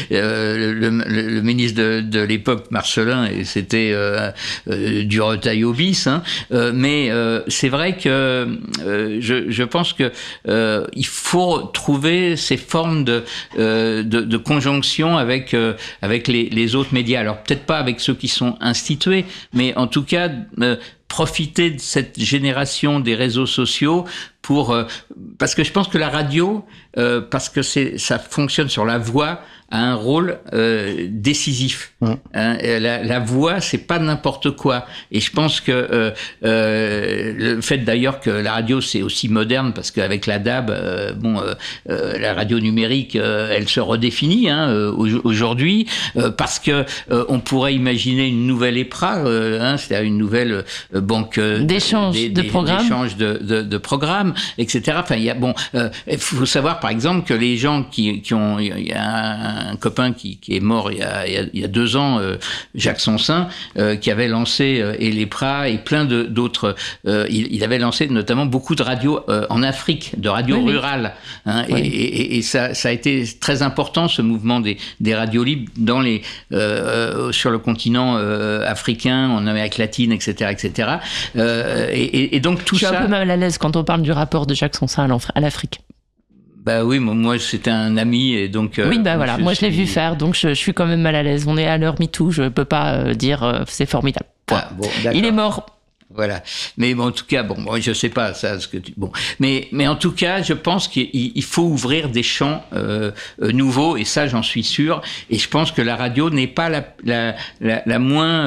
le ministre de l'époque, Marcellin, et c'était du retail au bis, hein. Mais c'est vrai que je pense que il faut trouver ces formes de conjonction avec les autres médias. Alors peut-être pas avec ceux qui sont institués, mais en tout cas profiter de cette génération des réseaux sociaux parce que je pense que la radio, parce que ça fonctionne sur la voix, a un rôle décisif. Hein, la voix, c'est pas n'importe quoi. Et je pense que le fait d'ailleurs que la radio c'est aussi moderne, parce qu'avec la DAB, la radio numérique, elle se redéfinit aujourd'hui, parce que on pourrait imaginer une nouvelle EPRA, c'est-à-dire une nouvelle banque d'échange de programmes, etc. Enfin, il faut savoir par exemple que les gens qui ont, il y a un copain qui est mort il y a 2 ans, Jacques Sonsin, qui avait lancé l'EPRA et plein d'autres. Il avait lancé notamment beaucoup de radios en Afrique, de radios rurales. Hein, et ça a été très important, ce mouvement des radios libres sur le continent africain, en Amérique latine, etc., etc. Et donc tout ça. Je suis un peu mal à l'aise quand on parle du rapport de Jacques Sonsin à l'Afrique. Bah oui, moi c'était un ami et donc. Oui, voilà, moi je l'ai vu faire, donc je suis quand même mal à l'aise. On est à l'heure MeToo, je peux pas dire c'est formidable. Il est mort. Voilà. Mais bon, en tout cas, moi, je sais pas ça, mais en tout cas, je pense qu'il faut ouvrir des champs nouveaux, et ça, j'en suis sûr. Et je pense que la radio n'est pas la moins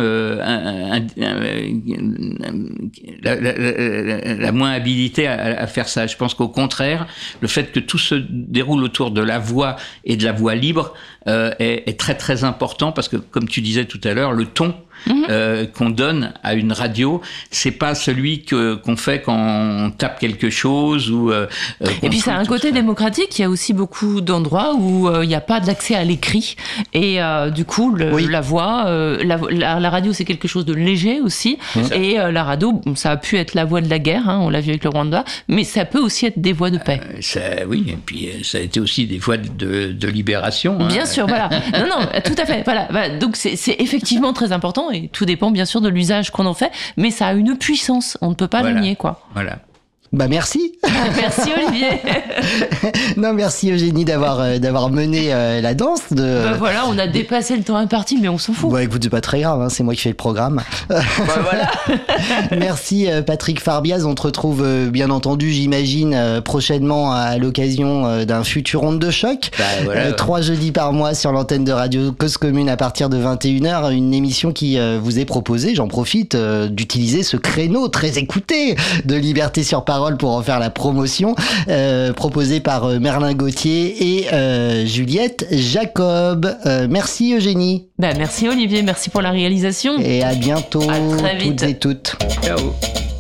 la moins habilitée à faire ça. Je pense qu'au contraire, le fait que tout se déroule autour de la voix et de la voix libre est très très important, parce que comme tu disais tout à l'heure, le ton qu'on donne à une radio, c'est pas celui qu'on fait quand on tape quelque chose ou. Et puis ça a un côté démocratique. Il y a aussi beaucoup d'endroits où il n'y a pas d'accès à l'écrit, et du coup la voix, la radio c'est quelque chose de léger aussi. Et la radio, ça a pu être la voix de la guerre, on l'a vu avec le Rwanda, mais ça peut aussi être des voix de paix. Oui, et puis ça a été aussi des voix de libération. Bien sûr, voilà. Non, tout à fait. Voilà. Donc c'est effectivement très important. Et tout dépend bien sûr de l'usage qu'on en fait, mais ça a une puissance, on ne peut pas le nier, quoi. Voilà. Bah merci. Merci Olivier. Non, merci Eugénie d'avoir mené la danse. Voilà, on a dépassé le temps imparti, mais on s'en fout. Bah écoute, c'est pas très grave, c'est moi qui fais le programme. Voilà. Merci Patrick Farbiaz, on te retrouve bien entendu, j'imagine, prochainement à l'occasion d'un futur Onde de Choc. 3 jeudis par mois sur l'antenne de Radio Cause Commune à partir de 21h, une émission qui vous est proposée, j'en profite, d'utiliser ce créneau très écouté de Liberté sur Parole pour en faire la promotion, proposée par Merlin Gauthier et Juliette Jacob. Merci Eugénie. Merci Olivier, merci pour la réalisation. Et à bientôt, à très vite. toutes et toutes. Ciao.